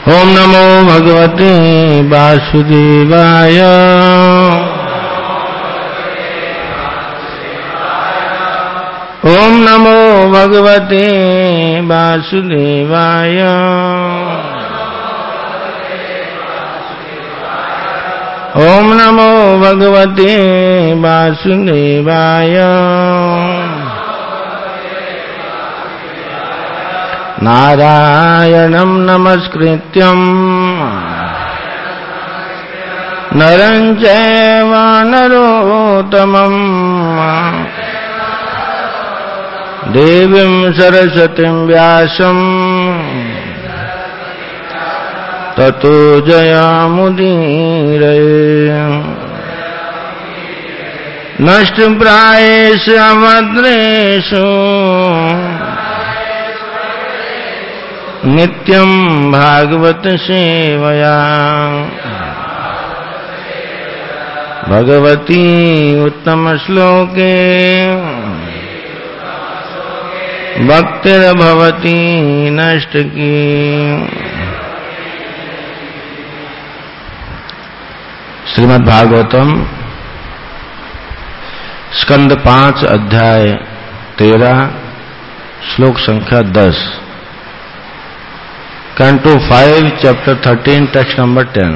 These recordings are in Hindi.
ओम नमो भगवते वासुदेवाय। ओम नमो भगवते वासुदेवाय। ओम नमो भगवते वासुदेवाय। नारायणं नमस्कृत्यं नरं चैव नरोत्तमं देवीं सरस्वतीं व्यासं ततो जयमुदीरये। नष्टप्रायेषु अभद्रेषु नित्यं भागवत सेवया। भगवती उत्तम श्लोके भक्तिर्भवती नष्टकी। श्रीमद् भागवतम स्कंद 5 अध्याय 13 श्लोक संख्या 10। Canto 5, Chapter 13, Text number 10.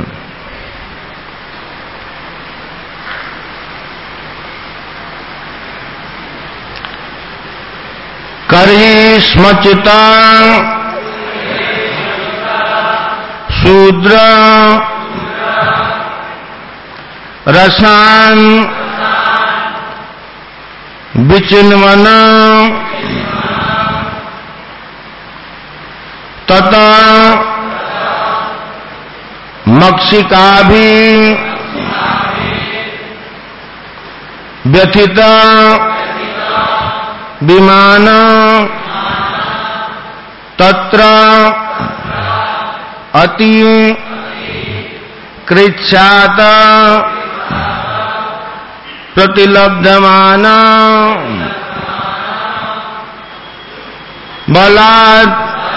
करहि स्मचिता शूद्र रसान विचिन्वन तथा मक्षिकाभि व्यथित विमान तत्र अति कृच्छात प्रतिलब्धमान बलात्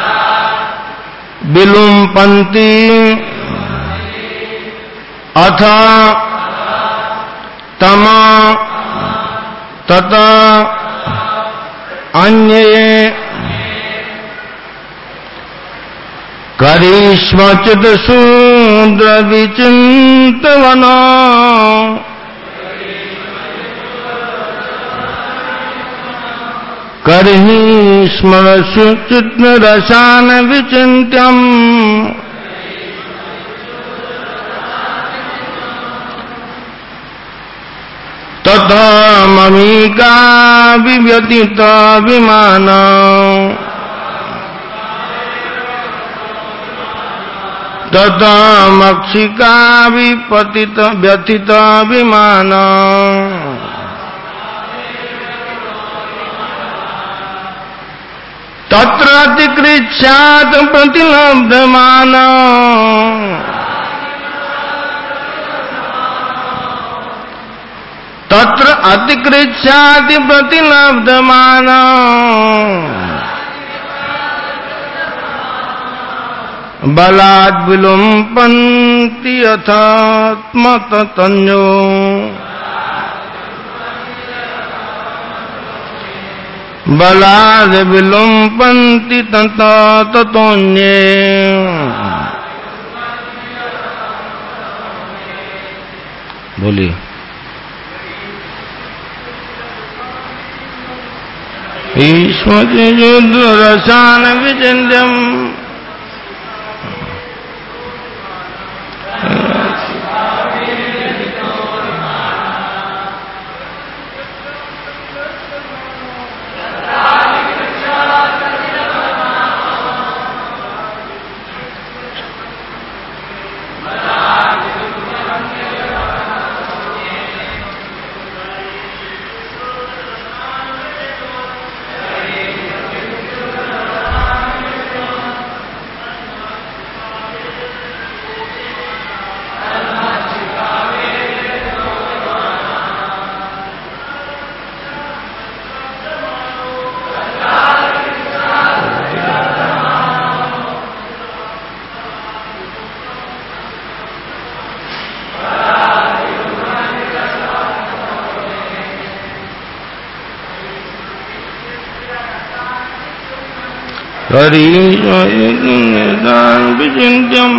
विलुम्पन्ति अथ तम तत अन्ये करिष्मचित् शूद्र विचिन्तवन करहि स्मरसुचित् रसान विचिन्त्यम् तथा ममीका विव्यतित विमान तथा मक्षिका विपतित व्यथित विमान तत्र अतिकृच्छात् प्रतिलब्धमान तत्र अतिकृच्छात् प्रतिलब्धमान बलात् विलुम्पन्ति यथात्मतन्यो बलाद् विलुम्पन्ति तथा ततोऽन्ये। बोलिए। ईश्वरयुद्धरसान विचिन्त्यम् विचिन्त्यम्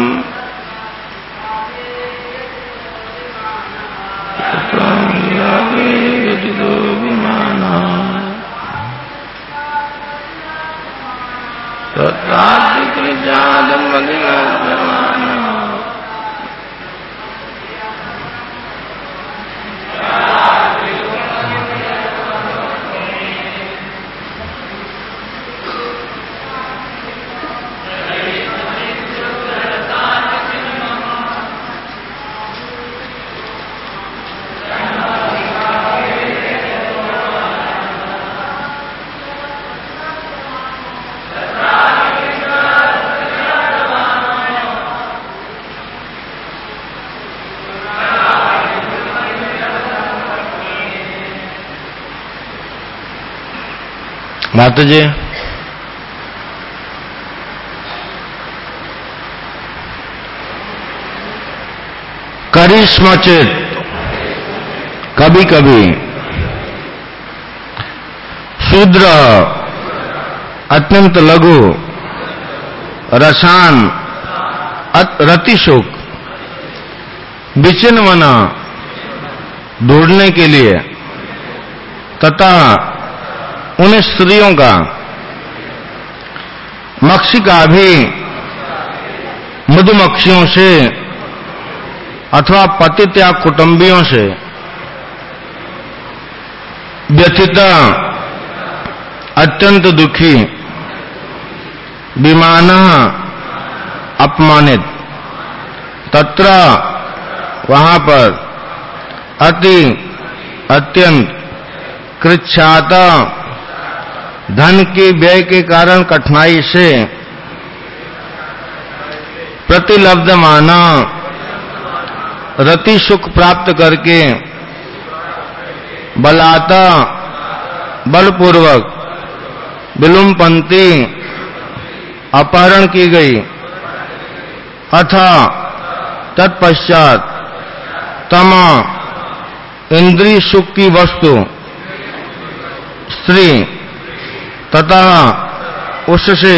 माता जी, करिश्मचित कभी कभी शूद्र अत्यंत लघु रसान रतिशुक विचिन्वना ढूंढने के लिए तथा उन स्त्रियों का मक्षिका भी मधुमक्खियों से अथवा पतित या कुटुंबियों से व्यथित अत्यंत दुखी विमानः अपमानित तत्र वहां पर अत्यंत कृच्छ्रात धन के व्यय के कारण कठिनाई से प्रतिलब्धमाना रति सुख प्राप्त करके बलात् बलपूर्वक विलुम्पन्ति अपहरण की गई अथा तत्पश्चात तम इंद्रिय सुख की वस्तु स्त्री तथा उससे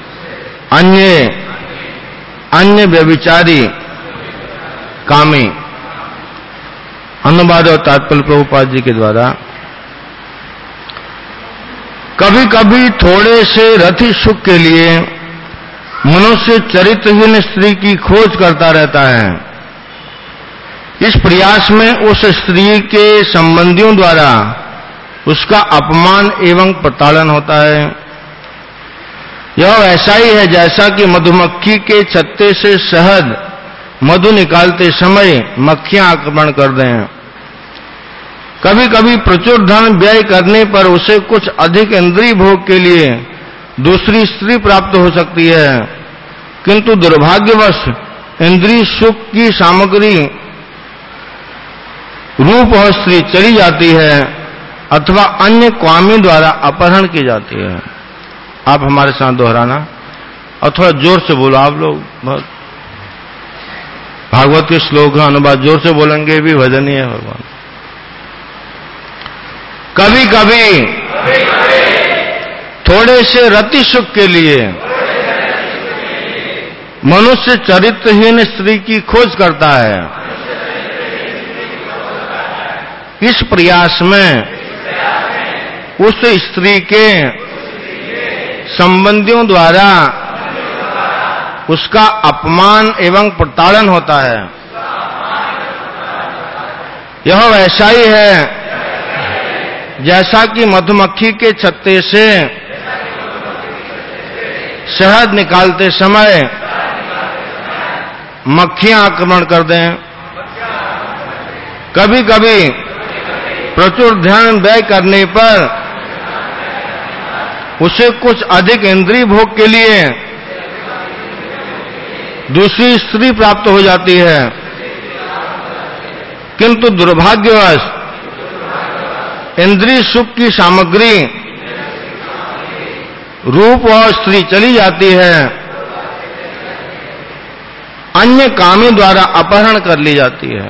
अन्य व्यभिचारी कामी। अनुवाद और तात्पर्य प्रभुपाद जी के द्वारा। कभी कभी थोड़े से रति सुख के लिए मनुष्य चरित्रहीन स्त्री की खोज करता रहता है। इस प्रयास में उस स्त्री के संबंधियों द्वारा उसका अपमान एवं प्रताड़न होता है। यह वैसा ही है जैसा कि मधुमक्खी के छत्ते से शहद मधु निकालते समय मक्खियां आक्रमण कर दें। कभी कभी प्रचुर धन व्यय करने पर उसे कुछ अधिक इंद्रिय भोग के लिए दूसरी स्त्री प्राप्त हो सकती है, किंतु दुर्भाग्यवश इंद्रिय सुख की सामग्री रूप और स्त्री चली जाती है अथवा अन्य कामी द्वारा अपहरण की जाती है। आप हमारे साथ दोहराना और थोड़ा जोर से बोलो। आप लोग बहुत भागवत के श्लोक का अनुवाद जोर से बोलेंगे भी भजनीय है भगवान। कभी कभी थोड़े से रति सुख के लिए मनुष्य चरित्रहीन स्त्री की खोज करता है। इस प्रयास में उस स्त्री के संबंधियों द्वारा उसका अपमान एवं प्रताड़न होता है। यह वैसा ही है जैसा कि मधुमक्खी के छत्ते से शहद निकालते समय मक्खियां आक्रमण कर दें। कभी कभी प्रचुर ध्यान व्यय करने पर उसे कुछ अधिक इंद्रिय भोग के लिए दूसरी स्त्री प्राप्त हो जाती है, किंतु दुर्भाग्यवश इंद्रिय सुख की सामग्री रूप और स्त्री चली जाती है, अन्य कामी द्वारा अपहरण कर ली जाती है।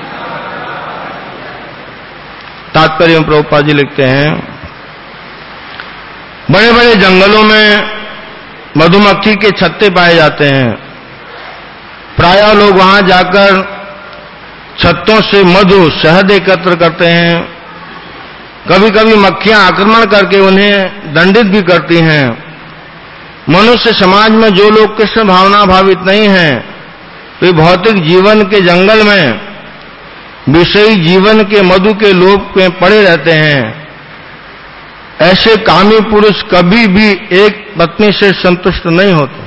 तात्पर्य में प्रभुपाद जी लिखते हैं, बड़े बड़े जंगलों में मधुमक्खी के छत्ते पाए जाते हैं। प्रायः लोग वहां जाकर छत्तों से मधु शहद एकत्र करते हैं। कभी कभी मक्खियां आक्रमण करके उन्हें दंडित भी करती हैं। मनुष्य समाज में जो लोग कृष्ण भावना भावित नहीं हैं, वे भौतिक जीवन के जंगल में विषयी जीवन के मधु के लोभ में पड़े रहते हैं। ऐसे कामी पुरुष कभी भी एक पत्नी से संतुष्ट नहीं होते।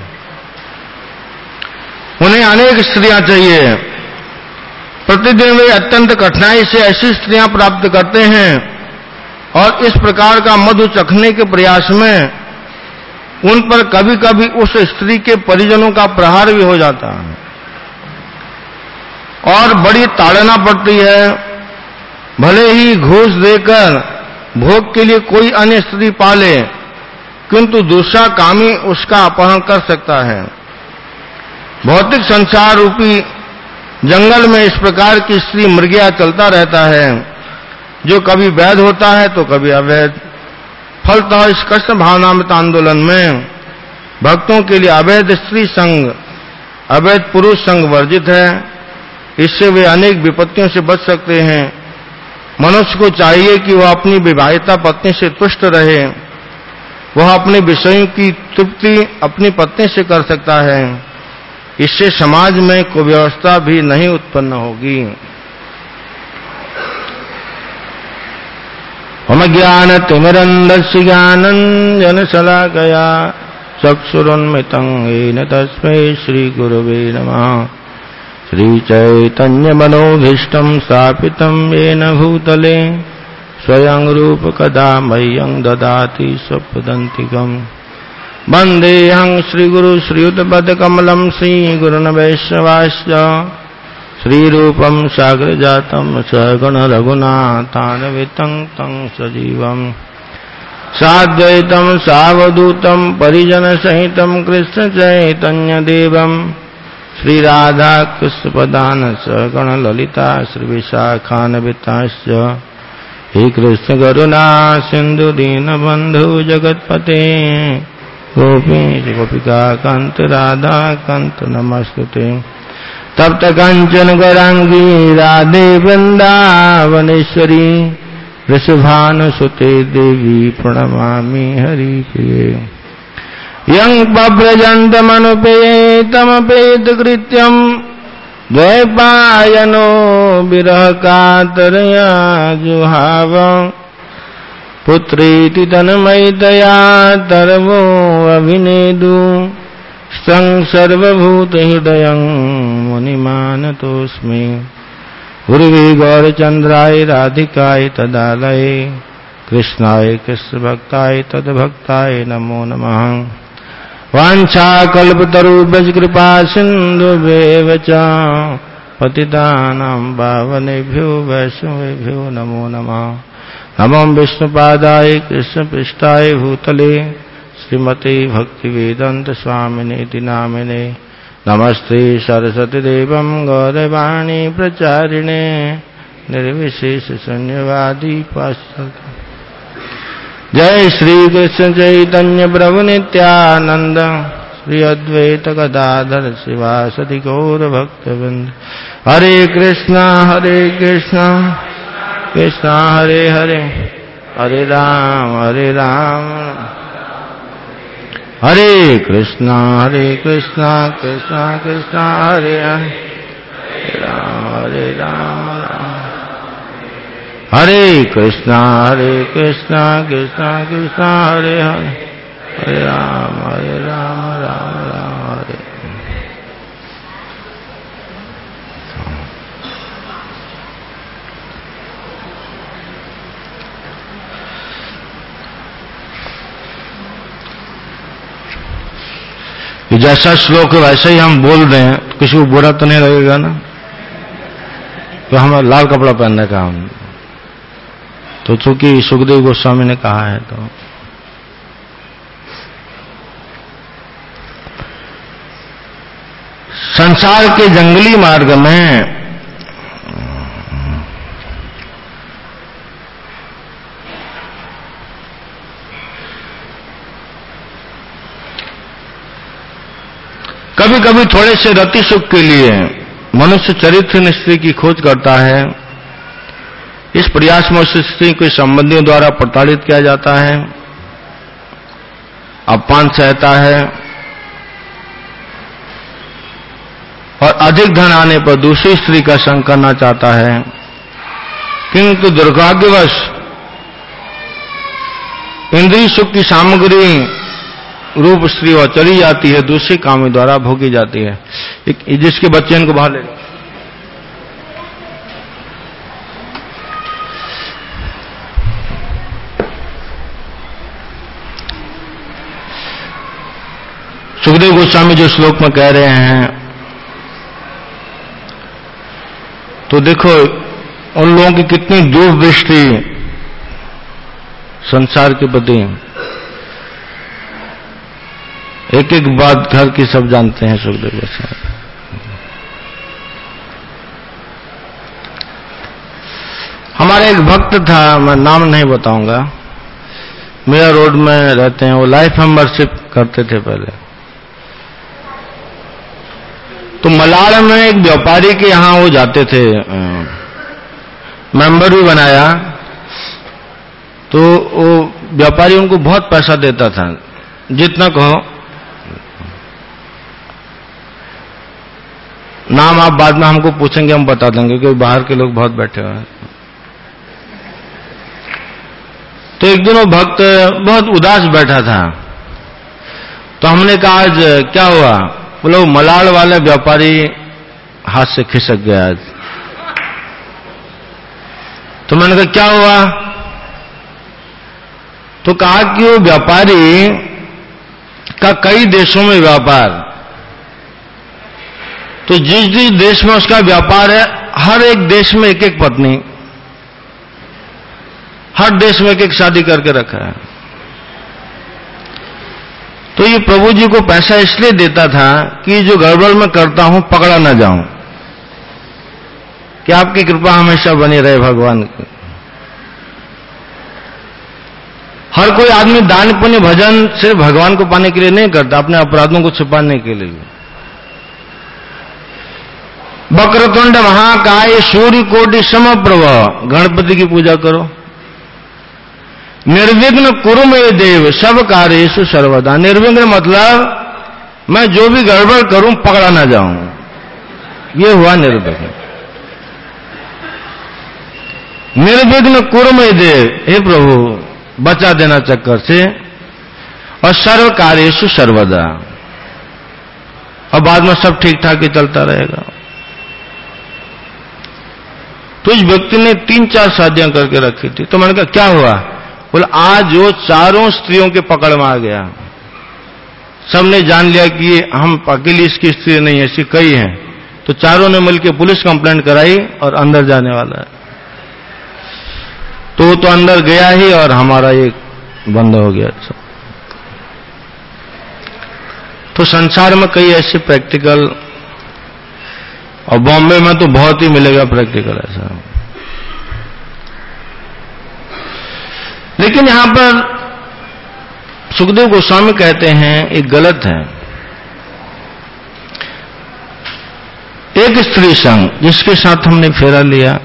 उन्हें अनेक स्त्रियां चाहिए। प्रतिदिन वे अत्यंत कठिनाई से ऐसी स्त्रियां प्राप्त करते हैं और इस प्रकार का मधु चखने के प्रयास में उन पर कभी कभी उस स्त्री के परिजनों का प्रहार भी हो जाता है और बड़ी ताड़ना पड़ती है। भले ही घूस देकर भोग के लिए कोई अन्य स्त्री पाले, किंतु दूसरा कामी उसका अपहरण कर सकता है। भौतिक संसार रूपी जंगल में इस प्रकार की स्त्री मृगया चलता रहता है, जो कभी वैध होता है तो कभी अवैध। फलतः इस कृष्ण भावनामृत आंदोलन में भक्तों के लिए अवैध स्त्री संग, अवैध पुरुष संग वर्जित है। इससे वे अनेक विपत्तियों से बच सकते हैं। मनुष्य को चाहिए कि वह अपनी विवाहिता पत्नी से तुष्ट रहे। वह अपने विषयों की तृप्ति अपनी पत्नी से कर सकता है। इससे समाज में कुव्यवस्था भी नहीं उत्पन्न होगी। मम ज्ञान तिमिरन्धस्य ज्ञानञ्जन शलाकया चक्षुरुन्मितं येन तस्मै श्रीगुरवे नमः। श्रीचैतन्यमनोभीष्टं स्थापितं येन भूतले स्वयं रूप कदा मह्यं ददाति स्वपदान्तिकम्। वन्देऽहं श्रीगुरु श्रीयुतपदकमलं श्रीगुरुन् वैष्णवांश्च श्रीरूपं साग्रजातं सगुण रघुनाथान्वितं तं सजीवम् साद्वैतं सावधूतं परिजनसहितं कृष्णचैतन्यदेवम् श्रीराधा कृष्णपदान् सगण ललिता श्रीविशाखान्वितांश्च हे कृष्ण करुणा सिंधु दीनबन्धु जगत्पते गोपीश गोपिका कांत राधा कांत नमस्ते। तप्त कंचन गौरांगी राधे वृंदावनेश्वरी वृषभानुसुते देवी प्रणमामि हरिप्रिये। यं बभ्रजन्तमनुपेतमपेतकृत्यं द्वैपायनो विरह कातरया जुहाव पुत्रेति तन्मयतया तरवो अभिनेदु तं सर्वभूतहृदयं मुनिमानतोऽस्मि। गुरुवे गौरचन्द्राय राधिकाय तदालये कृष्णाय कृष्णभक्ताय तद्भक्ताय नमो नमः। वाञ्छाकल्पतरुभ्यश्च कृपा सिन्धुभ्येव च पतितानां पावनेभ्यो वैष्णवेभ्यो नमो नमः। नमो विष्णुपादाय कृष्णपृष्ठाय भूतले श्रीमते भक्तिवेदांत स्वामिनेति नामिने। नमस्ते सरस्वती देवं गौरवाणी प्रचारिणे निर्विशेष शून्यवादी पाश्चात्य। जय श्री कृष्ण चैतन्य प्रभु नित्यानंद श्री अद्वैत गदाधर शिवासदि गौर भक्तवृंद। हरे कृष्णा कृष्णा हरे हरे, हरे राम हरे कृष्णा कृष्णा कृष्णा हरे हरे, हरे राम हरे कृष्णा कृष्णा कृष्णा हरे हरे, हरे राम राम हरे। जैसा श्लोक है वैसे ही हम बोल रहे हैं तो किसी को बुरा तो नहीं लगेगा ना। तो हमें लाल कपड़ा पहनने का हम तो चूंकि सुखदेव गोस्वामी ने कहा है तो संसार के जंगली मार्ग में कभी थोड़े से रति सुख के लिए मनुष्य चरित्रहीन स्त्री की खोज करता है। इस प्रयास में उस स्त्री के संबंधियों द्वारा प्रताड़ित किया जाता है, अपमान सहता है और अधिक धन आने पर दूसरी स्त्री का संग करना चाहता है, किंतु दुर्भाग्यवश इंद्रिय सुख की सामग्री रूप स्त्री वह चली जाती है, दूसरे कामी द्वारा भोगी जाती है। जिसके बच्चे इनको बाहर ले जाओ। सुखदेव गोस्वामी जो श्लोक में कह रहे हैं, तो देखो उन लोगों की कितनी दूरदृष्टि संसार के प्रति। एक एक बात घर की सब जानते हैं सुखदेव गोस्वामी। हमारे एक भक्त था, मैं नाम नहीं बताऊंगा, मेरा रोड में रहते हैं, वो लाइफ मेंबरशिप करते थे पहले। तो मलाड़ में एक व्यापारी के यहां वो जाते थे, मेंबर भी बनाया। तो वो व्यापारी उनको बहुत पैसा देता था, जितना कहो। नाम आप बाद में हमको पूछेंगे, हम बता देंगे, क्योंकि बाहर के लोग बहुत बैठे हुए हैं। तो एक दिन वो भक्त बहुत उदास बैठा था, तो हमने कहा आज क्या हुआ? बोले वो मलाड़ वाले व्यापारी हाथ से खिसक गया आज। तो मैंने कहा क्या हुआ? तो कहा कि वो व्यापारी का कई देशों में व्यापार, तो जिस जिस देश में उसका व्यापार है, हर एक देश में एक एक पत्नी, हर देश में एक एक शादी करके रखा है। तो ये प्रभु जी को पैसा इसलिए देता था कि जो गड़बड़ में करता हूं पकड़ा ना जाऊं, कि आपकी कृपा हमेशा बनी रहे भगवान की। हर कोई आदमी दान पुण्य भजन सिर्फ भगवान को पाने के लिए नहीं करता, अपने अपराधों को छुपाने के लिए। वक्रतुंड महाकाय सूर्य कोटि समप्रभ, गणपति की पूजा करो। निर्विघ्न कुरु मे देव सब कार्येषु सर्वदा। निर्विघ्न मतलब मैं जो भी गड़बड़ करूं पकड़ा ना जाऊं, ये हुआ निर्विघ्न। निर्विघ्न कुरु मे देव, हे प्रभु बचा देना चक्कर से, और सर्व कार्येषु सर्वदा, और बाद में सब ठीक ठाक ही चलता रहेगा। तो इस व्यक्ति ने 3-4 शादियां करके रखी थी। तो मैंने कहा क्या हुआ? बोला आज वो चारों स्त्रियों के पकड़ में आ गया। सबने जान लिया कि हम अकेली इसकी स्त्री नहीं, ऐसी कई हैं। तो चारों ने मिलकर पुलिस कंप्लेंट कराई और अंदर जाने वाला है। तो वो तो अंदर गया ही और हमारा ये बंद हो गया। तो संसार में कई ऐसे प्रैक्टिकल, और बॉम्बे में तो बहुत ही मिलेगा प्रैक्टिकल ऐसा। लेकिन यहां पर सुखदेव गोस्वामी कहते हैं एक गलत है। एक स्त्री संग जिसके साथ हमने फेरा लिया,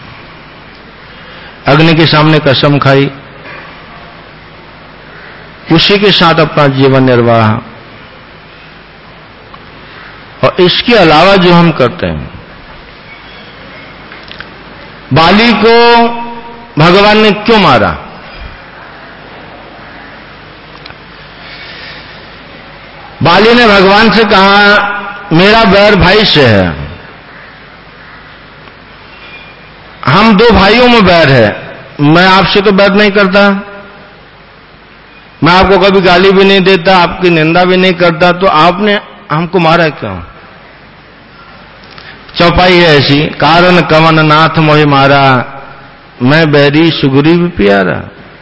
अग्नि के सामने कसम खाई, उसी के साथ अपना जीवन निर्वाह, और इसके अलावा जो हम करते हैं, बाली को भगवान ने क्यों मारा? बाली ने भगवान से कहा मेरा बैर भाई से है, हम 2 भाइयों में बैर है, मैं आपसे तो बैर नहीं करता, मैं आपको कभी गाली भी नहीं देता, आपकी निंदा भी नहीं करता, तो आपने हमको मारा क्यों? चौपाई है ऐसी, कारण कवन नाथ मोहि मारा, मैं बैरी सुग्रीव प्यारा।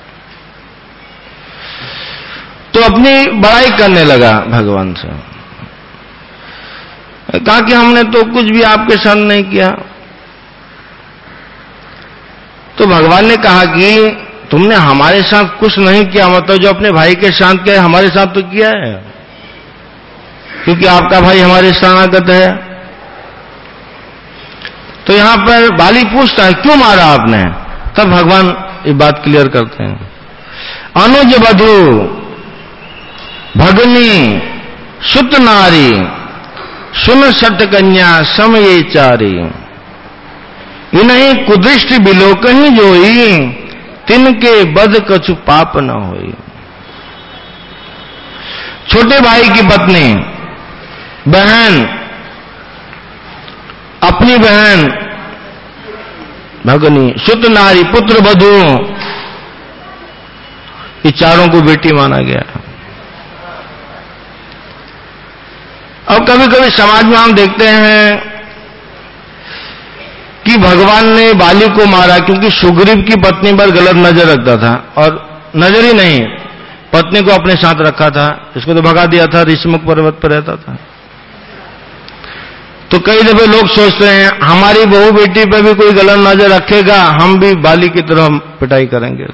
तो अपनी बड़ाई करने लगा भगवान से, कहा कि हमने तो कुछ भी आपके साथ नहीं किया। तो भगवान ने कहा कि तुमने हमारे साथ कुछ नहीं किया, मतलब जो अपने भाई के साथ किया हमारे साथ तो किया है। क्योंकि आपका भाई हमारे शरणागत है। तो यहां पर बाली पूछता है क्यों मारा आपने? तब भगवान ये बात क्लियर करते हैं। अनुज वधु भगनी सुत नारी सुन सत कन्या सम ये चारी, इन्हीं कुदृष्टि बिलोकहि जोई, तिनके बद कछु पाप न होई। छोटे भाई की पत्नी, बहन, अपनी बहन भगनी, सुत नारी, पुत्र वधु, ये चारों को बेटी माना गया। अब कभी कभी समाज में हम देखते हैं कि भगवान ने बाली को मारा क्योंकि सुग्रीव की पत्नी पर गलत नजर रखता था, और नजर ही नहीं, पत्नी को अपने साथ रखा था, इसको तो भगा दिया था, ऋषिमुख पर्वत पर रहता था। तो कई दफे लोग सोचते हैं हमारी बहू बेटी पर भी कोई गलत नजर रखेगा, हम भी बाली की तरह पिटाई करेंगे।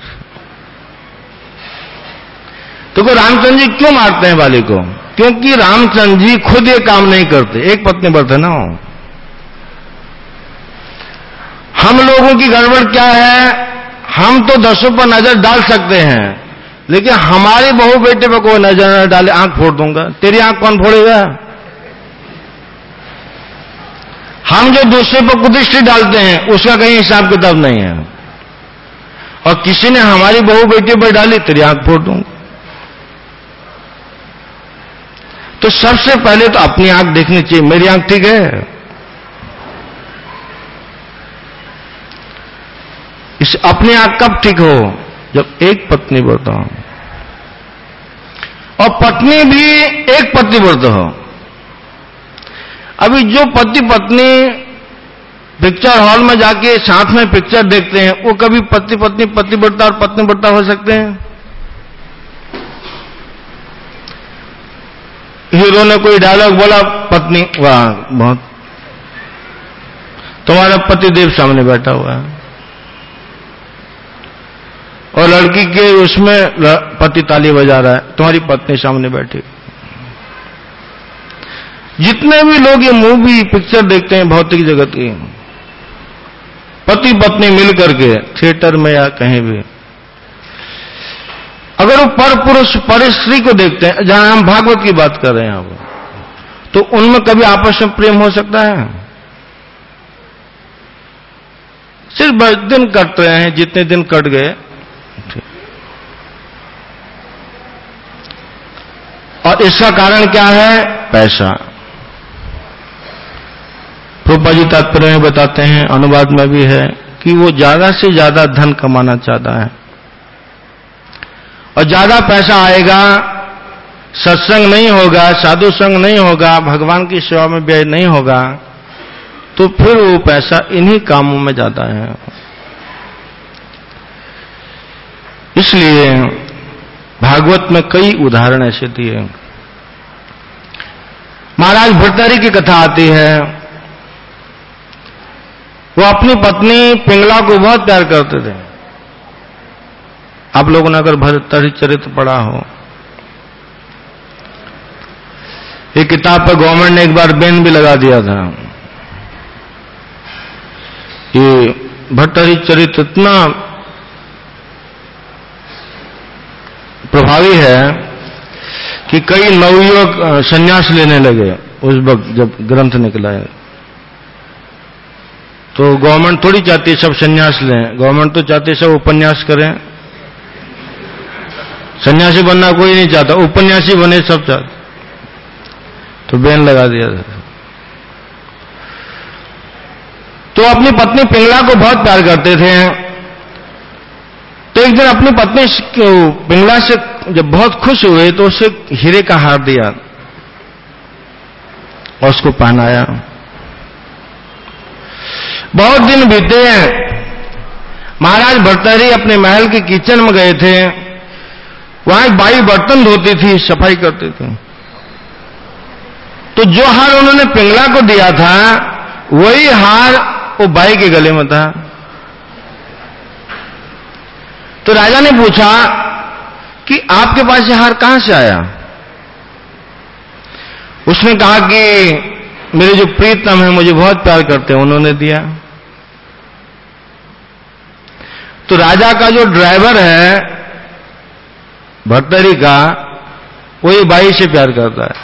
तो को रामचंद्र जी क्यों मारते हैं बाली को? क्योंकि रामचंद्र जी खुद ये काम नहीं करते, एक पत्नी पर थे ना। हम लोगों की गड़बड़ क्या है, हम तो 10 पर नजर डाल सकते हैं, लेकिन हमारी बहू बेटे पर कोई नजर न डाले, आंख फोड़ दूंगा। तेरी आंख कौन फोड़ेगा? हम जो दूसरे पर कुदृष्टि डालते हैं उसका कहीं हिसाब किताब नहीं है, और किसी ने हमारी बहू बेटी पर डाली, तेरी आंख फोड़ दूंगा। तो सबसे पहले तो अपनी आंख देखनी चाहिए, मेरी आंख ठीक है? इस अपनी आंख कब ठीक हो? जब एक पत्नी व्रत हो, और पत्नी भी एक पति व्रत हो। अभी जो पति पत्नी पिक्चर हॉल में जाके साथ में पिक्चर देखते हैं, वो कभी पति पत्नी, पतिव्रता और पत्नीव्रता हो सकते हैं? हीरो ने कोई डायलॉग बोला, पत्नी वाह बहुत, तुम्हारा पतिदेव सामने बैठा हुआ है, और लड़की के उसमें पति ताली बजा रहा है, तुम्हारी पत्नी सामने बैठी। जितने भी लोग ये मूवी पिक्चर देखते हैं भौतिक जगत की, पति पत्नी मिलकर के थिएटर में या कहीं भी, अगर वो पर पुरुष पर स्त्री को देखते हैं, जहां हम भागवत की बात कर रहे हैं अब, तो उनमें कभी आपस में प्रेम हो सकता है? सिर्फ दिन कट रहे हैं, जितने दिन कट गए। और इसका कारण क्या है? पैसा। प्रभुपाद जी तात्पर्य में बताते हैं, अनुवाद में भी है, कि वो ज्यादा से ज्यादा धन कमाना चाहता है, और ज्यादा पैसा आएगा, सत्संग नहीं होगा, साधु संग नहीं होगा, भगवान की सेवा में व्यय नहीं होगा, तो फिर वो पैसा इन्हीं कामों में जाता है। इसलिए भागवत में कई उदाहरण ऐसे दिए। महाराज भर्तृहरि की कथा आती है, वो अपनी पत्नी पिंगला को बहुत प्यार करते थे। आप लोगों ने अगर भर्तृहरि चरित्र पढ़ा हो, ये किताब पर गवर्नमेंट ने एक बार बैन भी लगा दिया था। ये भर्तृहरि चरित्र इतना प्रभावी है कि कई नवयुवक संन्यास लेने लगे उस वक्त जब ग्रंथ निकला है। तो गवर्नमेंट थोड़ी चाहती है सब संन्यास लें, गवर्नमेंट तो चाहती है सब उपन्यास करें। सन्यासी बनना कोई नहीं चाहता, उपन्यासी बने सब चाहते, तो बैन लगा दिया था। तो अपनी पत्नी पिंगला को बहुत प्यार करते थे। तो एक दिन अपनी पत्नी पिंगला से जब बहुत खुश हुए तो उसे हीरे का हार दिया और उसको पहनाया। बहुत दिन बीते, महाराज भर्तृहरि अपने महल के किचन में गए थे। वहां एक बाई बर्तन धोती थी, सफाई करती थी। तो जो हार उन्होंने पिंगला को दिया था, वही हार वो बाई के गले में था। तो राजा ने पूछा कि आपके पास ये हार कहां से आया? उसने कहा कि मेरे जो प्रीतम है मुझे बहुत प्यार करते हैं, उन्होंने दिया। तो राजा का जो ड्राइवर है भर्तरी का, वो ये बाई से प्यार करता है।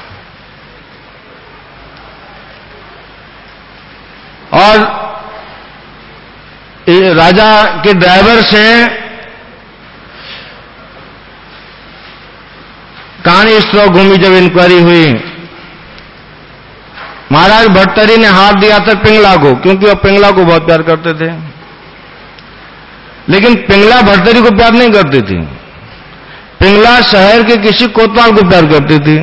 और राजा के ड्राइवर से कहानी इस तरह घूमी। जब इंक्वायरी हुई, महाराज भट्टरी ने हाथ दिया था पिंगला को, क्योंकि वह पिंगला को बहुत प्यार करते थे। लेकिन पिंगला भट्टरी को प्यार नहीं करती थी। पिंगला शहर के किसी कोतवाल को प्यार करती थी।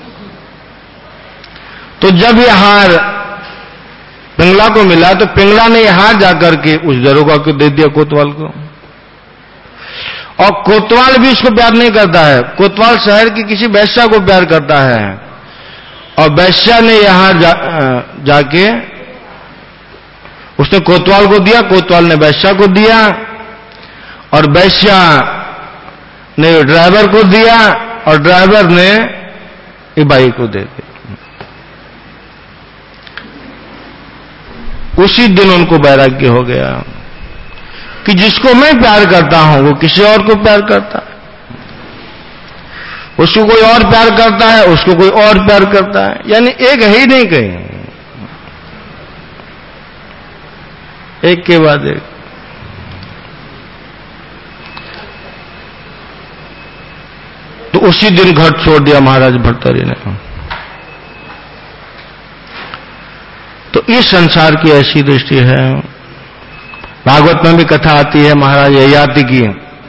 तो जब यह हार पिंगला को मिला तो पिंगला ने यह हार जाकर के उस दरोगा को दे दिया, कोतवाल को। और कोतवाल भी इसको प्यार नहीं करता है। कोतवाल शहर की किसी वैश्या को प्यार करता है, और वैश्या ने यहां जाके उसने कोतवाल को दिया, कोतवाल ने वैश्या को दिया, और वैश्या ने ड्राइवर को दिया, और ड्राइवर ने इबाई को दे दिया। उसी दिन उनको वैराग्य हो गया कि जिसको मैं प्यार करता हूं वो किसी और को प्यार करता है, उसको कोई और प्यार करता है, उसको कोई और प्यार करता है, यानी एक है ही नहीं कहीं, एक के बाद एक। तो उसी दिन घर छोड़ दिया महाराज भर्तरी ने। तो इस संसार की ऐसी दृष्टि है। भागवत में भी कथा आती है महाराज ययाति की।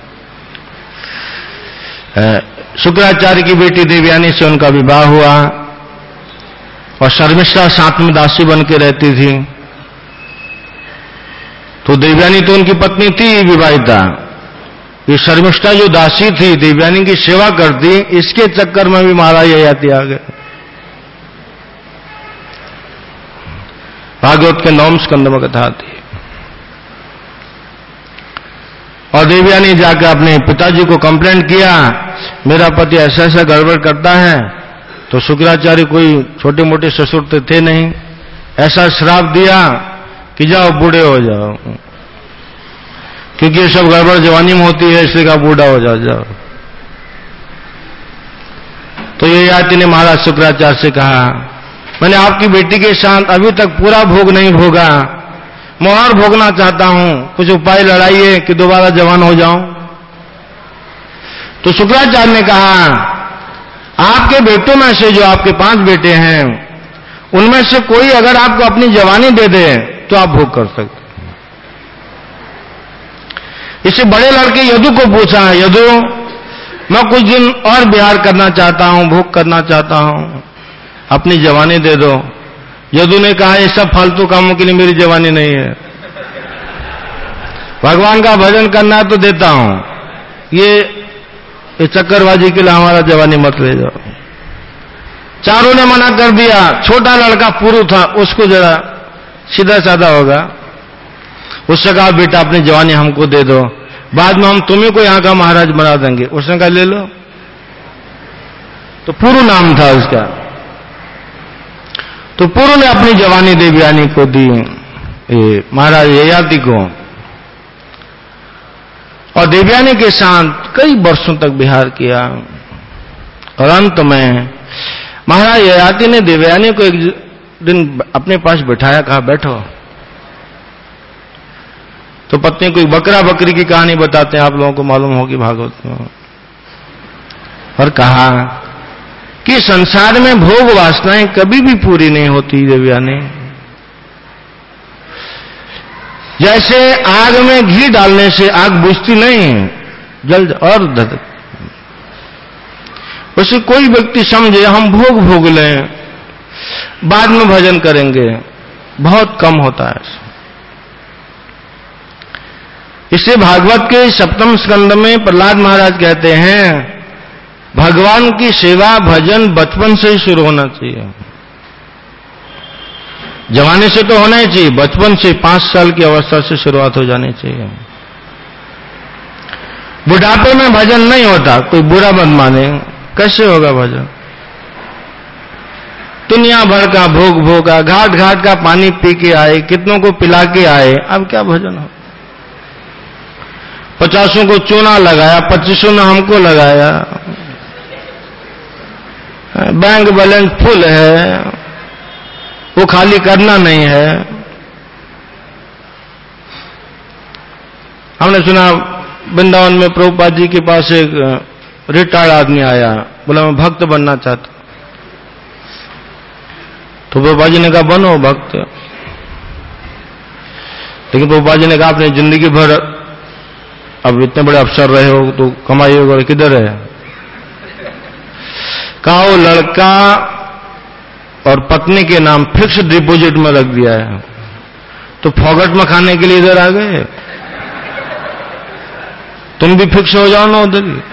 शुक्राचार्य की बेटी देवयानी से उनका विवाह हुआ, और शर्मिष्ठा साथ में दासी बन के रहती थी। तो देवयानी तो उनकी पत्नी थी विवाहिता, ये शर्मिष्ठा जो दासी थी देवयानी की सेवा करती, इसके चक्कर में भी महाराज ययाति आ गए। भागवत के 9वें स्कंद में कथा आती है। और देवयानी जाकर अपने पिताजी को कंप्लेंट किया, मेरा पति ऐसा ऐसा गड़बड़ करता है। तो शुक्राचार्य कोई छोटे मोटे ससुर तो थे नहीं, ऐसा श्राप दिया कि जाओ बूढ़े हो जाओ, क्योंकि ये सब गड़बड़ जवानी में होती है, इसलिए कहा बूढ़ा हो जाओ। तो ये याति ने महाराज शुक्राचार्य से कहा, मैंने आपकी बेटी के साथ अभी तक पूरा भोग नहीं भोगा, मैं और भोगना चाहता हूं, कुछ उपाय लड़ाइए कि दोबारा जवान हो जाऊं। तो शुक्राचार्य ने कहा, आपके बेटों में से जो आपके 5 बेटे हैं, उनमें से कोई अगर आपको अपनी जवानी दे दे तो आप भोग कर सकते। इससे बड़े लड़के यदु को पूछा, यदु मैं कुछ दिन और विहार करना चाहता हूं, भोग करना चाहता हूं, अपनी जवानी दे दो। यदु ने कहा, ये सब फालतू कामों के लिए मेरी जवानी नहीं है, भगवान का भजन करना है तो देता हूं, ये चक्करबाजी के लिए हमारा जवानी मत ले जाओ। चारों ने मना कर दिया। छोटा लड़का पुरु था, उसको जरा सीधा साधा होगा, उससे कहा, बेटा अपनी जवानी हमको दे दो, बाद में हम तुम्ही को यहां का महाराज बना देंगे। उसने कहा, ले लो। तो पुरु नाम था उसका। तो पुरु ने अपनी जवानी देवयानी को दी, महाराज ययाति को, और देवयानी के साथ कई वर्षों तक विहार किया। और अंत में महाराज ययाति ने देवयानी को एक दिन अपने पास बिठाया, कहा बैठो। तो पत्नी को एक बकरा बकरी की कहानी बताते हैं, आप लोगों को मालूम होगी भागवत में। और कहा कि संसार में भोग वासनाएं कभी भी पूरी नहीं होती देवयानी। जैसे आग में घी डालने से आग बुझती नहीं, जल और धधक। वैसे कोई व्यक्ति समझे हम भोग भोग लें, बाद में भजन करेंगे, बहुत कम होता है। इससे भागवत के 7वें स्कंद में प्रहलाद महाराज कहते हैं, भगवान की सेवा भजन बचपन से ही शुरू होना चाहिए। जवानी से तो होना ही चाहिए, बचपन से 5 साल की अवस्था से शुरुआत हो जानी चाहिए। बुढ़ापे में भजन नहीं होता, कोई बुरा मत माने, कैसे होगा भजन। दुनिया भर का भोग भोगा, घाट घाट का पानी पी के आए, कितनों को पिला के आए, अब क्या भजन हो। 50 को चूना लगाया, 25 ने हमको लगाया, बैंक बैलेंस फुल है, वो खाली करना नहीं है। हमने सुना वृंदावन में प्रभुपाद जी के पास एक रिटायर्ड आदमी आया, बोला मैं भक्त बनना चाहता। तो प्रभुपाद जी ने कहा बनो भक्त। लेकिन प्रभुपाद जी ने कहा आपने जिंदगी भर अब इतने बड़े अफसर रहे हो तो कमाई वगैरह किधर है। कहा वो लड़का और पत्नी के नाम फिक्स डिपॉजिट में रख दिया है, तो फॉगट में खाने के लिए इधर आ गए, तुम भी फिक्स हो जाओ ना उधर ही।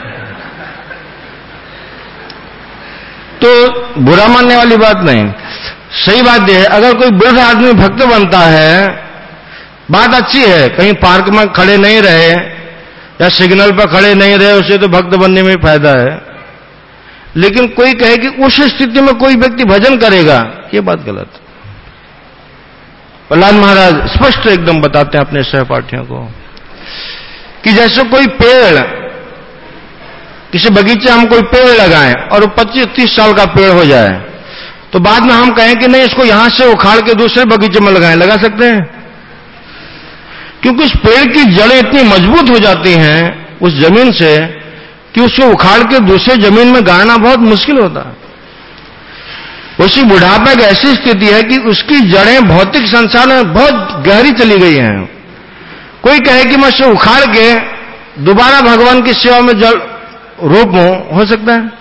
तो बुरा मानने वाली बात नहीं, सही बात यह है अगर कोई वृद्ध आदमी भक्त बनता है, बात अच्छी है, कहीं पार्क में खड़े नहीं रहे या सिग्नल पर खड़े नहीं रहे, उसे तो भक्त बनने में फायदा है। लेकिन कोई कहे कि उस स्थिति में कोई व्यक्ति भजन करेगा, ये बात गलत। प्रहलाद महाराज स्पष्ट एकदम बताते हैं अपने सहपाठियों को कि जैसे कोई पेड़, किसी बगीचे हम कोई पेड़ लगाएं और 25-30 साल का पेड़ हो जाए, तो बाद में हम कहें कि नहीं इसको यहां से उखाड़ के दूसरे बगीचे में लगाएं, लगा सकते हैं? क्योंकि उस पेड़ की जड़ें इतनी मजबूत हो जाती हैं उस जमीन से कि उसको उखाड़ के दूसरे जमीन में गाड़ना बहुत मुश्किल होता है। उसी बुढ़ापा की ऐसी स्थिति है कि उसकी जड़ें भौतिक संसार में बहुत गहरी चली गई हैं। कोई कहे कि मैं उसे उखाड़ के दोबारा भगवान की सेवा में जल रोपूं, हो सकता है?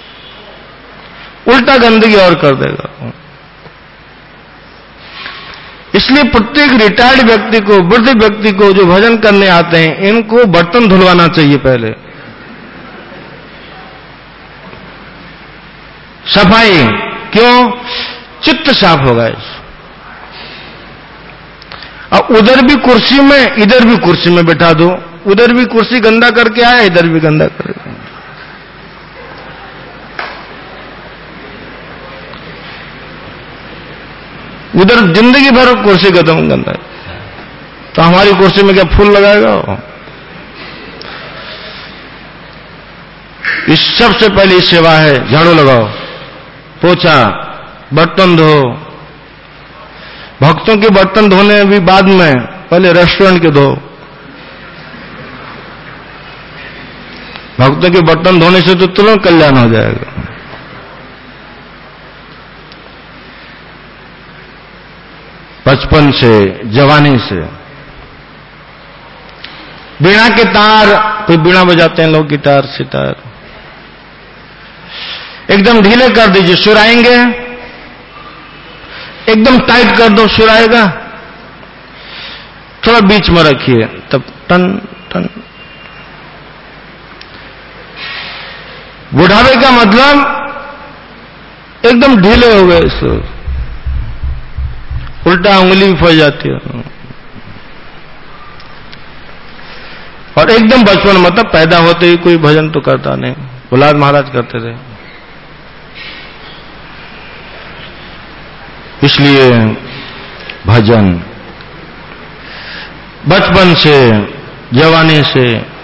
उल्टा गंदगी और कर देगा। इसलिए प्रत्येक रिटायर्ड व्यक्ति को, वृद्ध व्यक्ति को जो भजन करने आते हैं, इनको बर्तन धुलवाना चाहिए पहले। सफाई क्यों? चित्त साफ होगा इस। अब उधर भी कुर्सी में, इधर भी कुर्सी में बैठा दो, उधर भी कुर्सी गंदा करके आया, इधर भी गंदा करेगा। उधर जिंदगी भर कुर्सी खत्म गंदा है, तो हमारी कुर्सी में क्या फूल लगाएगा? इस सबसे पहली सेवा है झाड़ू लगाओ, पोछा, बर्तन धो। भक्तों के बर्तन धोने भी बाद में, पहले रेस्टोरेंट के धो। भक्तों के बर्तन धोने से तो तुरंत कल्याण हो जाएगा। बचपन से, जवानी से। बीणा के तार, कोई बीणा बजाते हैं लोग, गिटार, सितार, एकदम ढीले कर दीजिए, सुर आएंगे। एकदम टाइट कर दो, सुर आएगा? थोड़ा बीच में रखिए, तब टन टन। बुढ़ापे का मतलब एकदम ढीले हो गए सुर, उल्टा उंगली भी फंस जाती है। और एकदम बचपन मतलब पैदा होते ही कोई भजन तो करता नहीं, प्रहलाद महाराज करते थे। इसलिए भजन बचपन से, जवानी से।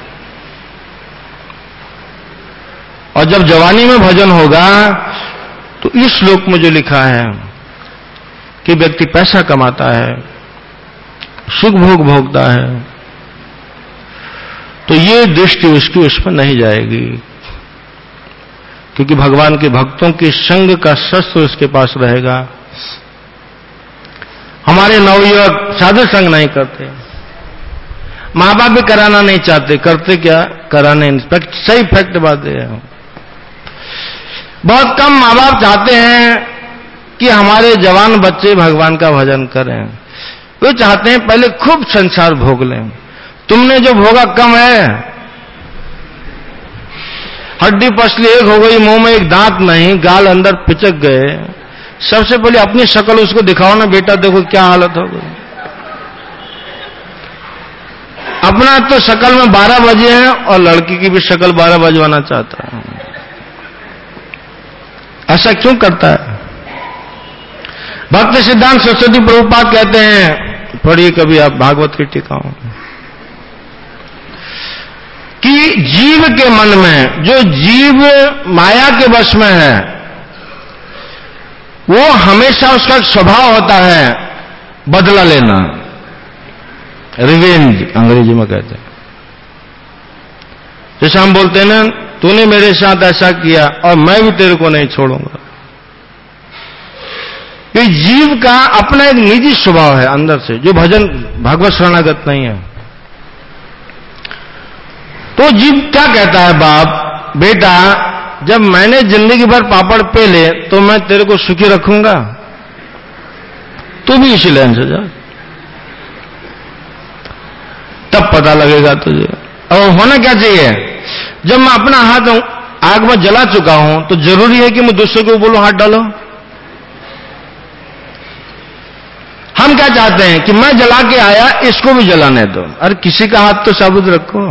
और जब जवानी में भजन होगा तो इस श्लोक में जो लिखा है कि व्यक्ति पैसा कमाता है, सुख भोग भोगता है, तो ये दृष्टि उसकी उस पर नहीं जाएगी, क्योंकि भगवान के भक्तों के संग का शस्त्र उसके पास रहेगा। हमारे नवयुवक साधु संग नहीं करते, मां बाप भी कराना नहीं चाहते, करते क्या? कराने। सही फैक्ट बात है, बहुत कम मां बाप चाहते हैं कि हमारे जवान बच्चे भगवान का भजन करें। वे चाहते हैं पहले खूब संसार भोग लें। तुमने जो भोगा कम है, हड्डी पसली एक हो गई, मुंह में एक दांत नहीं, गाल अंदर पिचक गए। सबसे पहले अपनी शक्ल उसको दिखाओ ना, बेटा देखो क्या हालत हो गई। अपना तो शक्ल में 12 बजे हैं और लड़की की भी शक्ल 12 बजवाना चाहता है। ऐसा क्यों करता है? भक्त सिद्धांत सरस्वती प्रभुपाद कहते हैं, पढ़िए कभी आप भागवत की टीकाओं, कि जीव के मन में, जो जीव माया के वश में है, वो हमेशा उसका स्वभाव होता है बदला लेना, रिवेंज अंग्रेजी में कहते हैं। जैसे हम बोलते हैं ना, तूने मेरे साथ ऐसा किया और मैं भी तेरे को नहीं छोड़ूंगा। ये जीव का अपना एक निजी स्वभाव है अंदर से, जो भजन भगवत शरणागत नहीं है। तो जीव क्या कहता है, बाप बेटा जब मैंने जिंदगी भर पापड़ पेले तो मैं तेरे को सुखी रखूंगा, तू भी इसी लाइन से जा, तब पता लगेगा तुझे। और होना क्या चाहिए, जब मैं अपना हाथ आग में जला चुका हूं तो जरूरी है कि मैं दूसरे को बोलूं हाथ डालो। हम क्या चाहते हैं कि मैं जला के आया, इसको भी जलाने दो। अरे किसी का हाथ तो साबुत रखो।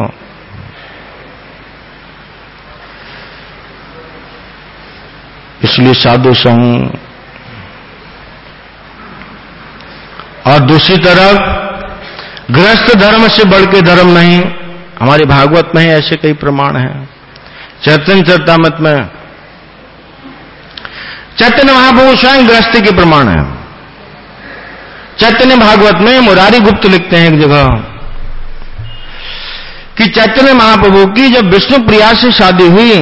इसलिए साधु संग, और दूसरी तरफ गृहस्थ धर्म से बढ़ के धर्म नहीं। हमारे भागवत में ऐसे कई प्रमाण हैं। चैतन्य चरितामृत में चैतन्य महाप्रभु स्वयं गृहस्थी के प्रमाण है। चैतन्य भागवत में मुरारी गुप्त लिखते हैं एक जगह कि चैतन्य महाप्रभु की जब विष्णु प्रिया से शादी हुई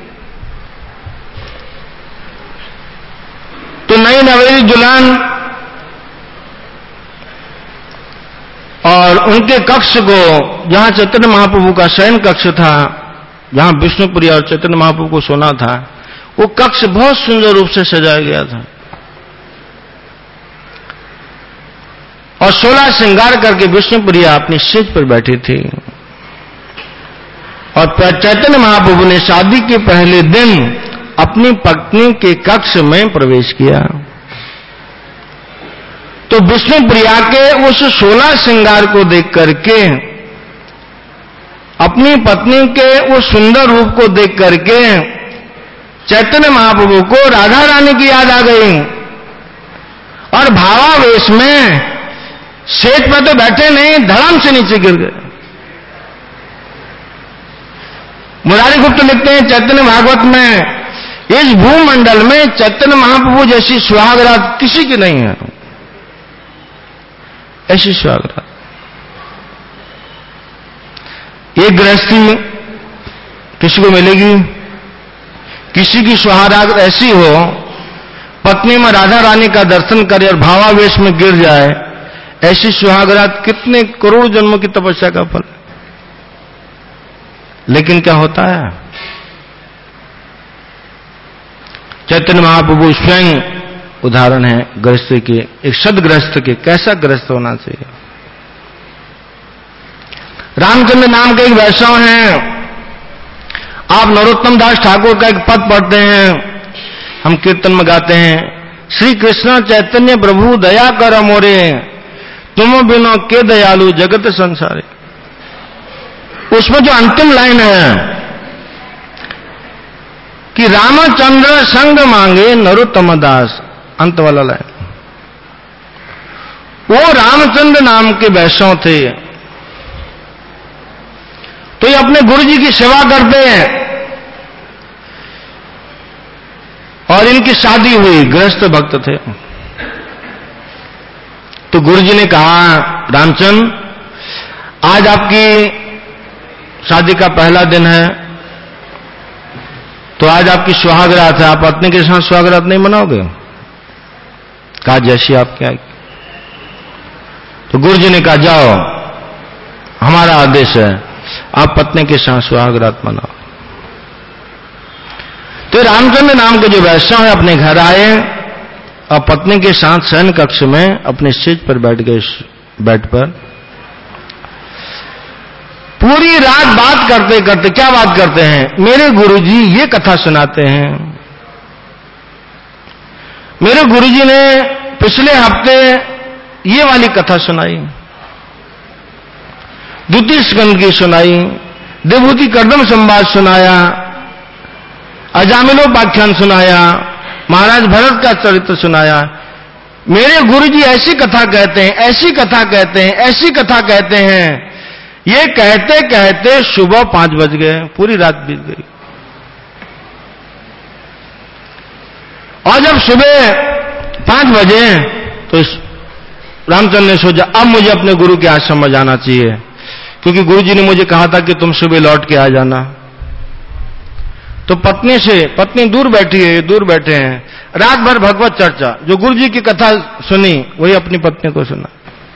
तो नई नवेली दुल्हन और उनके कक्ष को, जहां चैतन्य महाप्रभु का शयन कक्ष था, जहां विष्णु प्रिया और चैतन्य महाप्रभु को सोना था, वो कक्ष बहुत सुंदर रूप से सजाया गया था और 16 श्रृंगार करके विष्णु प्रिया अपनी सेज पर बैठी थी। और चैतन्य महाप्रभु ने शादी के पहले दिन अपनी पत्नी के कक्ष में प्रवेश किया। तो विष्णु प्रिया के उस 16 श्रृंगार को देख करके, अपनी पत्नी के उस सुंदर रूप को देख करके चैतन्य महाप्रभु को राधा रानी की याद आ गई और भावावेश में सेज पर तो बैठे नहीं, धड़ाम से नीचे गिर गए। मुरारी गुप्त लिखते हैं चैतन्य भागवत में, इस भूमंडल में चैतन्य महाप्रभु जैसी सुहागरात किसी की नहीं है। ऐसी सुहागरात एक गृहस्थी किसी को मिलेगी? किसी की सुहागरात ऐसी हो, पत्नी में राधा रानी का दर्शन करे और भावावेश में गिर जाए, ऐसी सुहागरात कितने करोड़ जन्मों की तपस्या का फल। लेकिन क्या होता है, चैतन्य महाप्रभु स्वयं उदाहरण है गृहस्थ के, एक सदगृहस्थ के, कैसा गृहस्थ होना चाहिए। रामचंद्र नाम के एक वैष्णव हैं, आप नरोत्तम दास ठाकुर का एक पद पढ़ते हैं, हम कीर्तन में गाते हैं, श्री कृष्ण चैतन्य प्रभु दया कर मोरे, तुम बिनो के दयालु जगत संसारे। उसमें जो अंतिम लाइन है कि रामचंद्र संग मांगे नरोत्तम दास, अंत वाला लाइन, वो रामचंद्र नाम के वैष्णव थे। तो ये अपने गुरु जी की सेवा करते हैं और इनकी शादी हुई, गृहस्थ भक्त थे। तो गुरु जी ने कहा, रामचंद्र आज आपकी शादी का पहला दिन है, तो आज आपकी सुहागरात है, आप पत्नी के साथ सुहागरात नहीं मनाओगे? कहा जैसी आपकी आज्ञा। तो गुरु जी ने कहा जाओ, हमारा आदेश है, आप पत्नी के साथ सुहागरात मनाओ। तो रामचंद्र नाम के जो वैष्णव है अपने घर आए और पत्नी के साथ शयन कक्ष में अपने सेज पर बैठ गए, बेड पर। पूरी रात बात करते करते, क्या बात करते हैं, मेरे गुरुजी ये कथा सुनाते हैं, मेरे गुरुजी ने पिछले हफ्ते ये वाली कथा सुनाई, द्वितीय स्कंद की सुनाई, देवहूति कर्दम संवाद सुनाया, अजामिलोपाख्यान सुनाया, महाराज भरत का चरित्र सुनाया। मेरे गुरुजी ऐसी कथा कहते हैं, ऐसी कथा कहते हैं, ऐसी कथा कहते हैं। ये कहते कहते सुबह 5 बज गए, पूरी रात बीत गई। और जब सुबह 5 बजे तो रामचंद्र ने सोचा अब मुझे अपने गुरु के आश्रम में जाना चाहिए, क्योंकि गुरुजी ने मुझे कहा था कि तुम सुबह लौट के आ जाना। तो पत्नी दूर बैठी है, दूर बैठे हैं, रात भर भगवत चर्चा, जो गुरुजी की कथा सुनी वही अपनी पत्नी को सुना।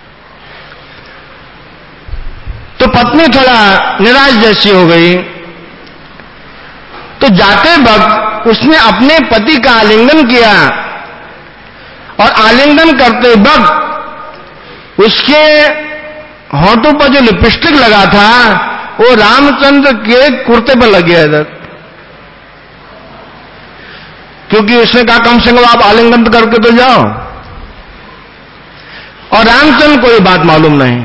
तो पत्नी थोड़ा निराश जैसी हो गई। तो जाते वक्त उसने अपने पति का आलिंगन किया, और आलिंगन करते वक्त उसके होठों पर जो लिपस्टिक लगा था वो रामचंद्र के कुर्ते पर लग गया इधर, क्योंकि उसने कहा कम से कम आप आलिंगन करके तो जाओ। और रामचंद्र को ये बात मालूम नहीं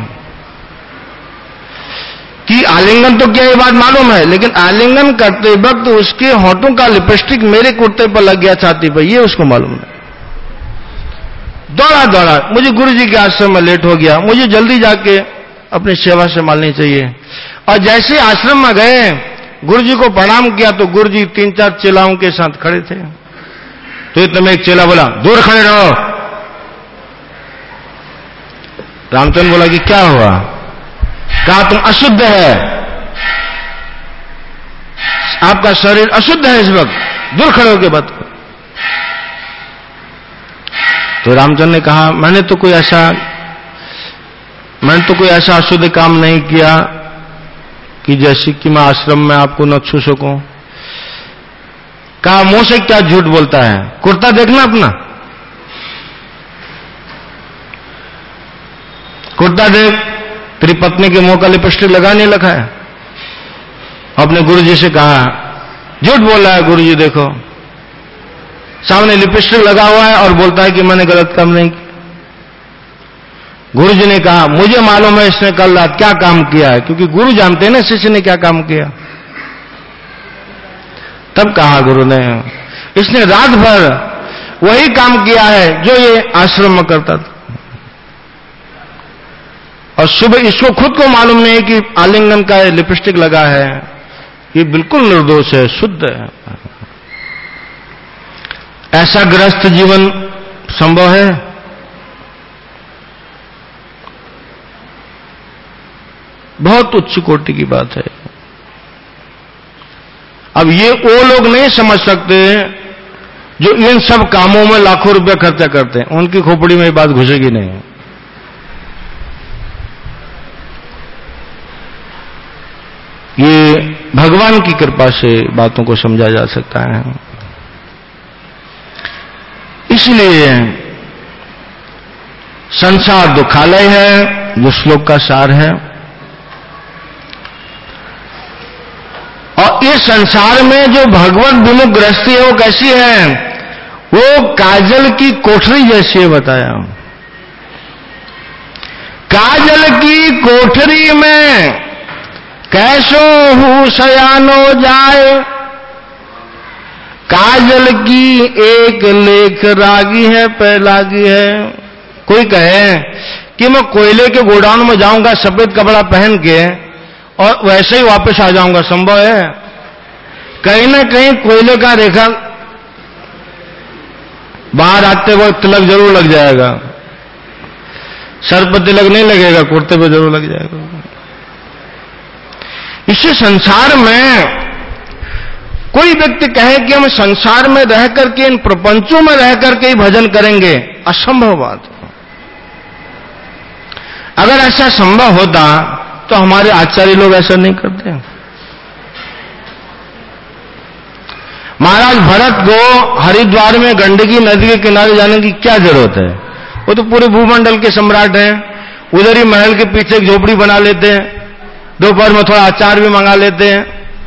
कि आलिंगन तो क्या, ये बात मालूम है, लेकिन आलिंगन करते वक्त उसके होठों का लिपस्टिक मेरे कुर्ते पर लग गया, छाती पर, ये उसको मालूम नहीं। दौड़ा, मुझे गुरुजी के आश्रम में लेट हो गया, मुझे जल्दी जाके अपनी सेवा संभालनी चाहिए। और जैसे आश्रम में गए, गुरुजी को प्रणाम किया तो गुरुजी 3-4 चेलाओं के साथ खड़े थे। तो इतने में एक चेला बोला दूर खड़े रहो। रामचंद्र बोला कि क्या हुआ? कहा तुम अशुद्ध है, आपका शरीर अशुद्ध है इस वक्त, दूर खड़े होकर बात करो। तो रामचंद्र ने कहा मैंने तो कोई ऐसा अशुद्ध काम नहीं किया कि जैसे कि मैं आश्रम में आपको न छू सकूं। कहा मुंह से क्या झूठ बोलता है, कुर्ता देखना अपना, कुर्ता देख, तेरी पत्नी के मुंह का लिपस्टिक लगा नहीं लगा है। अपने गुरुजी से कहा झूठ बोल रहा है गुरुजी, देखो सामने लिपस्टिक लगा हुआ है और बोलता है कि मैंने गलत काम नहीं किया। गुरुजी ने कहा मुझे मालूम है इसने कल रात क्या काम किया है, क्योंकि गुरु जानते हैं ना शिष्य ने क्या काम किया। तब कहा गुरु ने इसने रात भर वही काम किया है जो ये आश्रम में करता था, और सुबह इसको खुद को मालूम नहीं कि आलिंगन का लिपस्टिक लगा है, ये बिल्कुल निर्दोष है, शुद्ध है। ऐसा ग्रस्त जीवन संभव है? बहुत उच्च कोटि की बात है। अब ये वो लोग नहीं समझ सकते जो इन सब कामों में लाखों रुपए खर्चा करते हैं, उनकी खोपड़ी में ये बात घुसेगी नहीं। ये भगवान की कृपा से बातों को समझा जा सकता है। इसलिए संसार दुखालय है, जो श्लोक का सार है। और इस संसार में जो भगवत विमुख गृहस्थी है वो कैसी है? वो काजल की कोठरी जैसी है, बताया। काजल की कोठरी में कैसो हूं सयानो जाए, काजल की एक लेख रागी है पैलागी है। कोई कहे कि मैं कोयले के गोडाउन में जाऊंगा सफेद कपड़ा पहन के और वैसे ही वापस आ जाऊंगा, संभव है? कहीं ना कहीं कोयले का रेखा बाहर आते वक्त तिलक जरूर लग जाएगा, सर पर तिलक नहीं लगेगा, कुर्ते पे जरूर लग जाएगा। इसी संसार में कोई व्यक्ति कहे कि हम संसार में रह करके, इन प्रपंचों में रह करके ही भजन करेंगे, असंभव बात। अगर ऐसा संभव होता तो हमारे आचार्य लोग ऐसा नहीं करते। महाराज भरत को हरिद्वार में गंडकी नदी के किनारे जाने की क्या जरूरत है? वो तो पूरे भूमंडल के सम्राट हैं, उधर ही महल के पीछे एक झोपड़ी बना लेते हैं, दोपहर में थोड़ा अचार भी मंगा लेते हैं।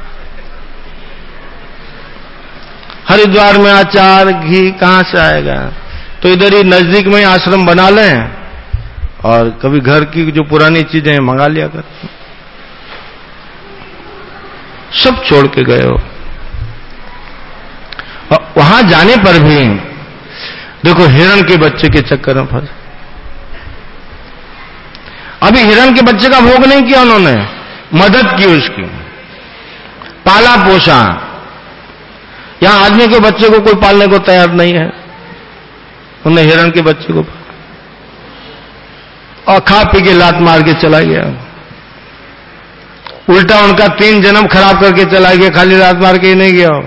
हरिद्वार में अचार घी कहां से आएगा? तो इधर ही नजदीक में आश्रम बना लें और कभी घर की जो पुरानी चीजें मंगा लिया कर। सब छोड़ के गए हो। और वहां जाने पर भी देखो हिरण के बच्चे के चक्कर में फंस। अभी हिरण के बच्चे का भोग नहीं किया उन्होंने, मदद की उसकी, पाला पोसा। यहां आदमी के बच्चे को कोई पालने को तैयार नहीं है, उन्हें हिरण के बच्चे को और खा पी के लात मार के चला गया। उल्टा उनका 3 जन्म खराब करके चला गया, खाली लात मार के ही नहीं गया,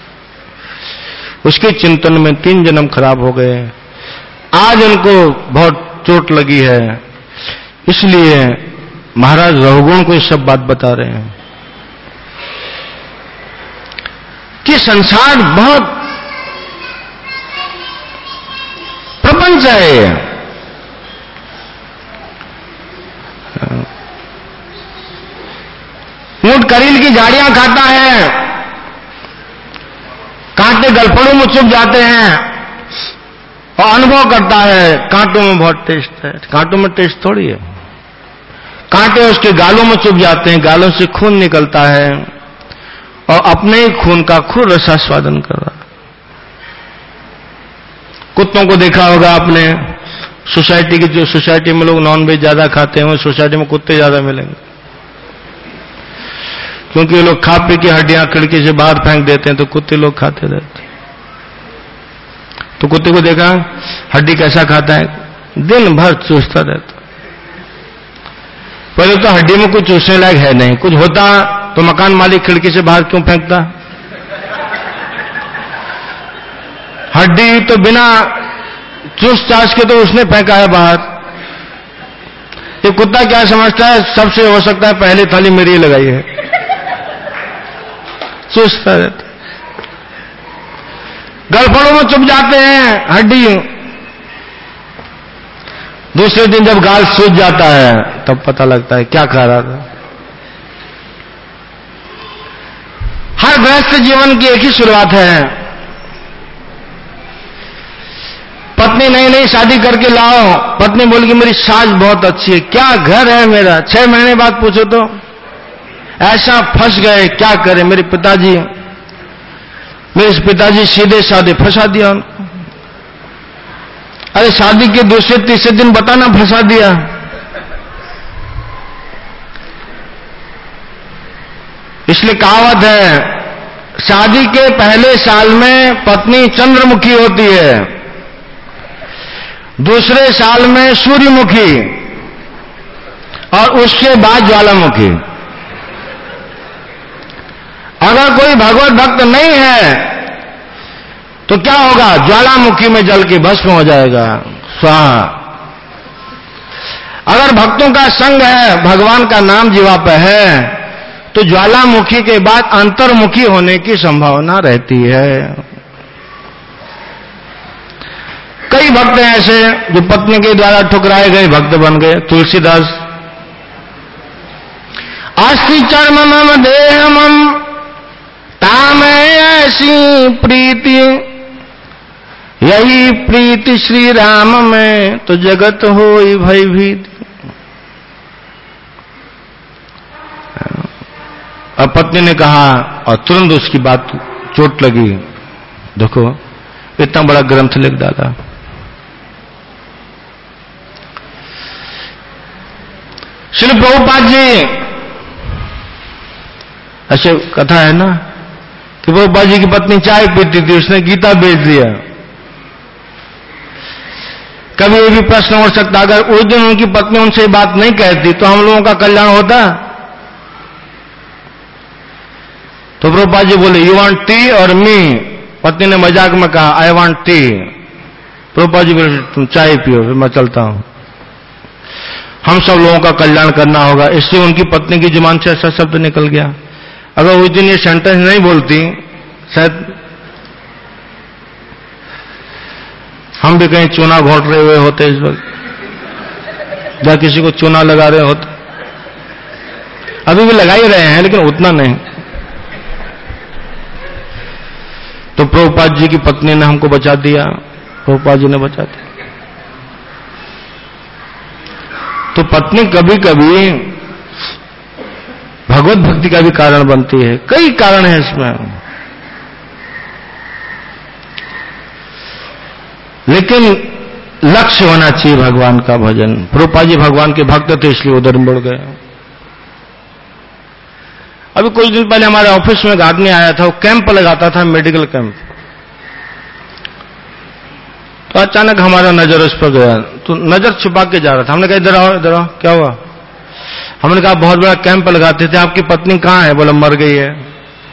उसके चिंतन में 3 जन्म खराब हो गए। आज उनको बहुत चोट लगी है, इसलिए महाराज रघुगुण को ये सब बात बता रहे हैं कि संसार बहुत प्रपंच है। ऊंट करील की झाड़ियां खाता है, कांटे गलफड़ों में चुभ जाते हैं और अनुभव करता है कांटों में बहुत टेस्ट है। कांटों में टेस्ट थोड़ी है, कांटे उसके गालों में चुभ जाते हैं, गालों से खून निकलता है और अपने ही खून का खुद रसास्वादन कर रहा है। कुत्तों को देखा होगा आपने, सोसाइटी की, जो सोसाइटी में लोग नॉनवेज ज्यादा खाते हैं वो सोसाइटी में कुत्ते ज्यादा मिलेंगे, क्योंकि ये लोग खा पी के हड्डियां खिड़की से बाहर फेंक देते हैं, तो कुत्ते लोग खाते रहते हैं। तो कुत्ते को देखा हड्डी कैसा खाता है, दिन भर चूसता रहता। पहले तो हड्डी में कुछ चूसने लायक है नहीं, कुछ होता तो मकान मालिक खिड़की से बाहर क्यों फेंकता। हड्डी तो बिना चूस चास के तो उसने फेंका है बाहर। ये कुत्ता क्या समझता है, सबसे हो सकता है पहली थाली मेरी लगाई है, चूसता रहता। गलफड़ों में चुभ जाते हैं हड्डी, दूसरे दिन जब गाल सूज जाता है तब पता लगता है क्या खा रहा था। हर गृहस्थ जीवन की एक ही शुरुआत है, पत्नी नई नई शादी करके लाओ, पत्नी बोल कि मेरी सास बहुत अच्छी है, क्या घर है मेरा, 6 महीने बाद पूछो तो ऐसा फंस गए, क्या करें। मेरे पिताजी सीधे साधे फंसा दिया उनको। अरे शादी के दूसरे तीसरे दिन बताना फंसा दिया। इसलिए कहावत है, शादी के पहले साल में पत्नी चंद्रमुखी होती है, दूसरे साल में सूर्यमुखी और उसके बाद ज्वालामुखी। अगर कोई भगवत भक्त नहीं है तो क्या होगा, ज्वालामुखी में जल के भस्म हो जाएगा, स्वाहा। अगर भक्तों का संग है, भगवान का नाम जीवा पे है, तो ज्वालामुखी के बाद अंतर्मुखी होने की संभावना रहती है। कई भक्त हैं ऐसे जो पत्नी के द्वारा ठुकराए गए भक्त बन गए। तुलसीदास, अस्थि चर्म मम देह मम ताम ऐसी प्रीति, यही प्रीति श्री राम में तो जगत होई भयभीति। अब पत्नी ने कहा और तुरंत उसकी बात चोट लगी। देखो इतना बड़ा ग्रंथ लिख डाला। श्री प्रभुपाद जी, ऐसे कथा है ना कि प्रभुपाद जी की पत्नी चाय पीती थी, उसने गीता बेच दिया। कभी ये भी प्रश्न हो सकता, अगर उस दिन उनकी पत्नी उनसे बात नहीं कहती तो हम लोगों का कल्याण होता। तो प्रभुपाद जी बोले, यू वांट टी और मी? पत्नी ने मजाक में कहा, I want tea. Prabhupada ji बोले, तुम चाय पियो, फिर मैं चलता हूं। हम सब लोगों का कल्याण करना होगा। इससे उनकी पत्नी की जुबान से ऐसा शब्द निकल गया। अगर उस दिन ये सेंटेंस नहीं बोलती, शायद हम भी कहीं चूना घोट रहे हुए होते इस वक्त, या किसी को चूना लगा रहे होते। अभी भी लगा ही रहे हैं लेकिन उतना नहीं। तो प्रभुपाद जी की पत्नी ने हमको बचा दिया, प्रभुपाद जी ने बचा दिया। तो पत्नी कभी कभी भगवत भक्ति का भी कारण बनती है। कई कारण हैं इसमें, लेकिन लक्ष्य होना चाहिए भगवान का भजन। प्रभुपाद जी भगवान के भक्त थे, इसलिए उधर मुड़ गए। अभी कुछ दिन पहले हमारे ऑफिस में एक आदमी आया था, वो कैंप लगाता था, मेडिकल कैंप। तो अचानक हमारा नजर उस पर गया, तो नजर छुपा के जा रहा था। हमने कहा इधर आओ, इधर आओ, क्या हुआ? हमने कहा बहुत बड़ा कैंप लगाते थे, आपकी पत्नी कहां है? बोला मर गई है।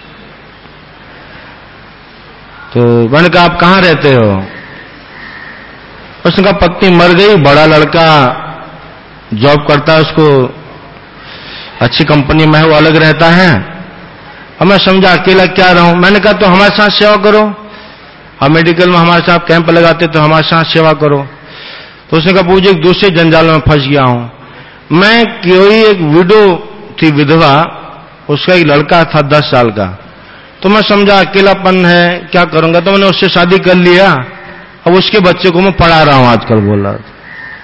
तो मैंने कहा आप कहां रहते हो? उसने कहा पत्नी मर गई, बड़ा लड़का जॉब करता है, उसको अच्छी कंपनी में है, वो अलग रहता है। अब मैं समझा अकेला क्या रहूं। मैंने कहा तो हमारे साथ सेवा करो, हम मेडिकल में हमारे साथ कैंप लगाते तो हमारे साथ सेवा करो। तो उसने कहा पूज्य एक दूसरे जंजाल में फंस गया हूं। मैं कोई एक विडो थी, विधवा, उसका एक लड़का था 10 साल का। तो मैं समझा अकेलापन है, क्या करूंगा, तो मैंने उससे शादी कर लिया। अब उसके बच्चे को मैं पढ़ा रहा हूं आजकल, बोल रहा था।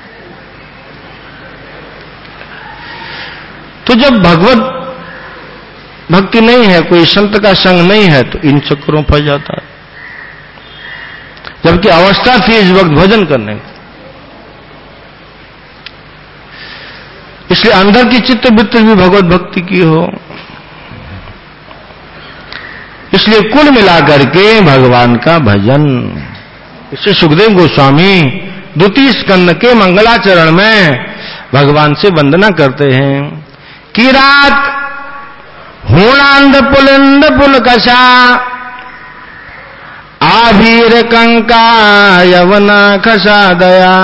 तो जब भगवत भक्ति नहीं है, कोई संत का संग नहीं है, तो इन चक्करों फंस जाता है। जबकि अवस्था थी इस वक्त भजन करने की। इसलिए अंदर की चित्त वृत्ति भी भगवत भक्ति की हो। इसलिए कुल मिलाकर के भगवान का भजन। इससे सुखदेव गोस्वामी द्वितीय स्कंद के मंगलाचरण में भगवान से वंदना करते हैं। किरात होणांध पुलिंद पुलकशा आभीर कंका यवना खसा दया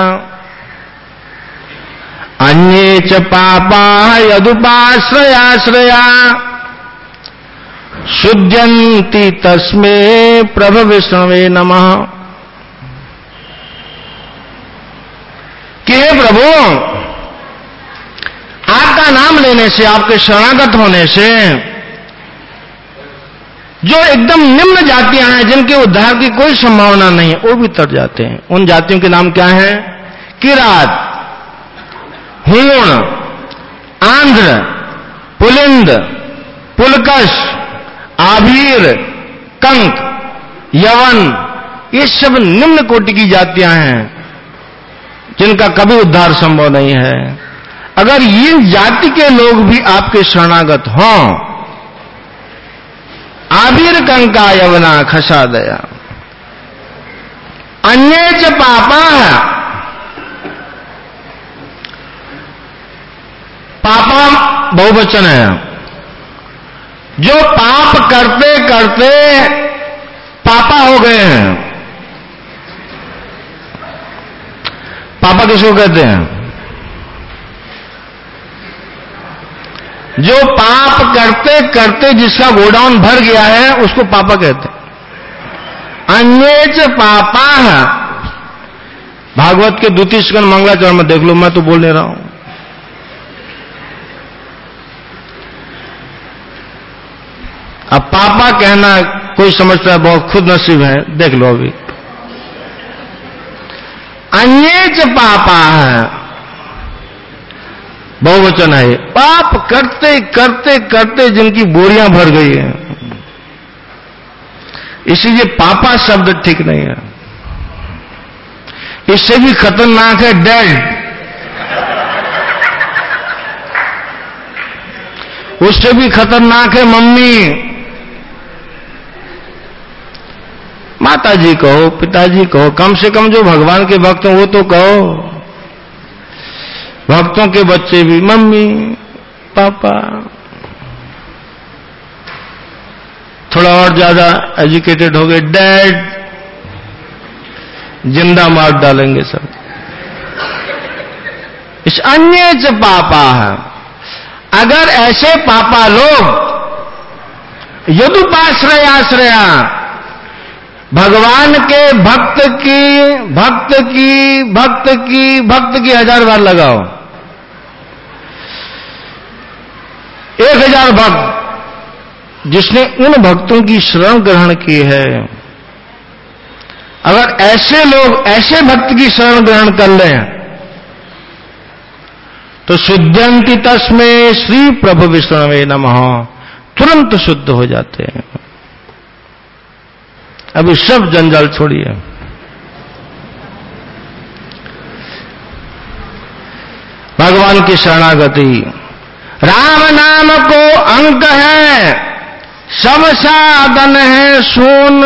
अन्ये च पापा यदुपाश्रयाश्रया शुद्ध्यन्ति तस्मे प्रभु विष्णवे नमः। कि हे प्रभु, आपका नाम लेने से, आपके शरणागत होने से जो एकदम निम्न जातियां हैं, जिनके उद्धार की कोई संभावना नहीं है, वो भी तर जाते हैं। उन जातियों के नाम क्या हैं? किरात, हूण, आंध्र, पुलिंद, पुलकश, आभीर, कंक, यवन, ये सब निम्न कोटि की जातियां हैं, जिनका कभी उद्धार संभव नहीं है। अगर ये जाति के लोग भी आपके शरणागत हों, आभीर कंका यवना खसा दया अन्ये च पापा, पापा बहुवचन है, जो पाप करते करते पापा हो गए हैं। पापा किसको कहते हैं? जो पाप करते करते जिसका गोडाउन भर गया है, उसको पापा कहते हैं। अन्येच पापा, भागवत के द्वितीय स्कंद मंगलाचरण में देख लो, मैं तो बोल नहीं रहा हूं। अब पापा कहना कोई समझता है बहुत खुद नसीब है, देख लो अभी। अन्येच पापा है, बहुवचन है। पाप करते करते करते जिनकी बोरियां भर गई हैं, इसीलिए पापा शब्द ठीक नहीं है। इससे भी खतरनाक है डैड, उससे भी खतरनाक है मम्मी। माता जी कहो, पिताजी कहो, कम से कम जो भगवान के भक्त हैं वो तो कहो। भक्तों के बच्चे भी मम्मी, पापा। थोड़ा और ज्यादा एजुकेटेड हो गए डैड, जिंदा मार डालेंगे सब। इस अन्य च पापा है। अगर ऐसे पापा लोग यदुपाश्रयाश्रया, भगवान के भक्त की 1000 बार लगाओ, 1000 भक्त जिसने उन भक्तों की शरण ग्रहण की है, अगर ऐसे लोग ऐसे भक्त की शरण ग्रहण कर लें तो शुद्ध्यन्ति तस्मै श्री प्रभु विष्णवे नमः, तुरंत शुद्ध हो जाते हैं। अभी सब जंजाल छोड़िए। भगवान की शरणागति। राम नाम को अंक है, सब साधन है शून,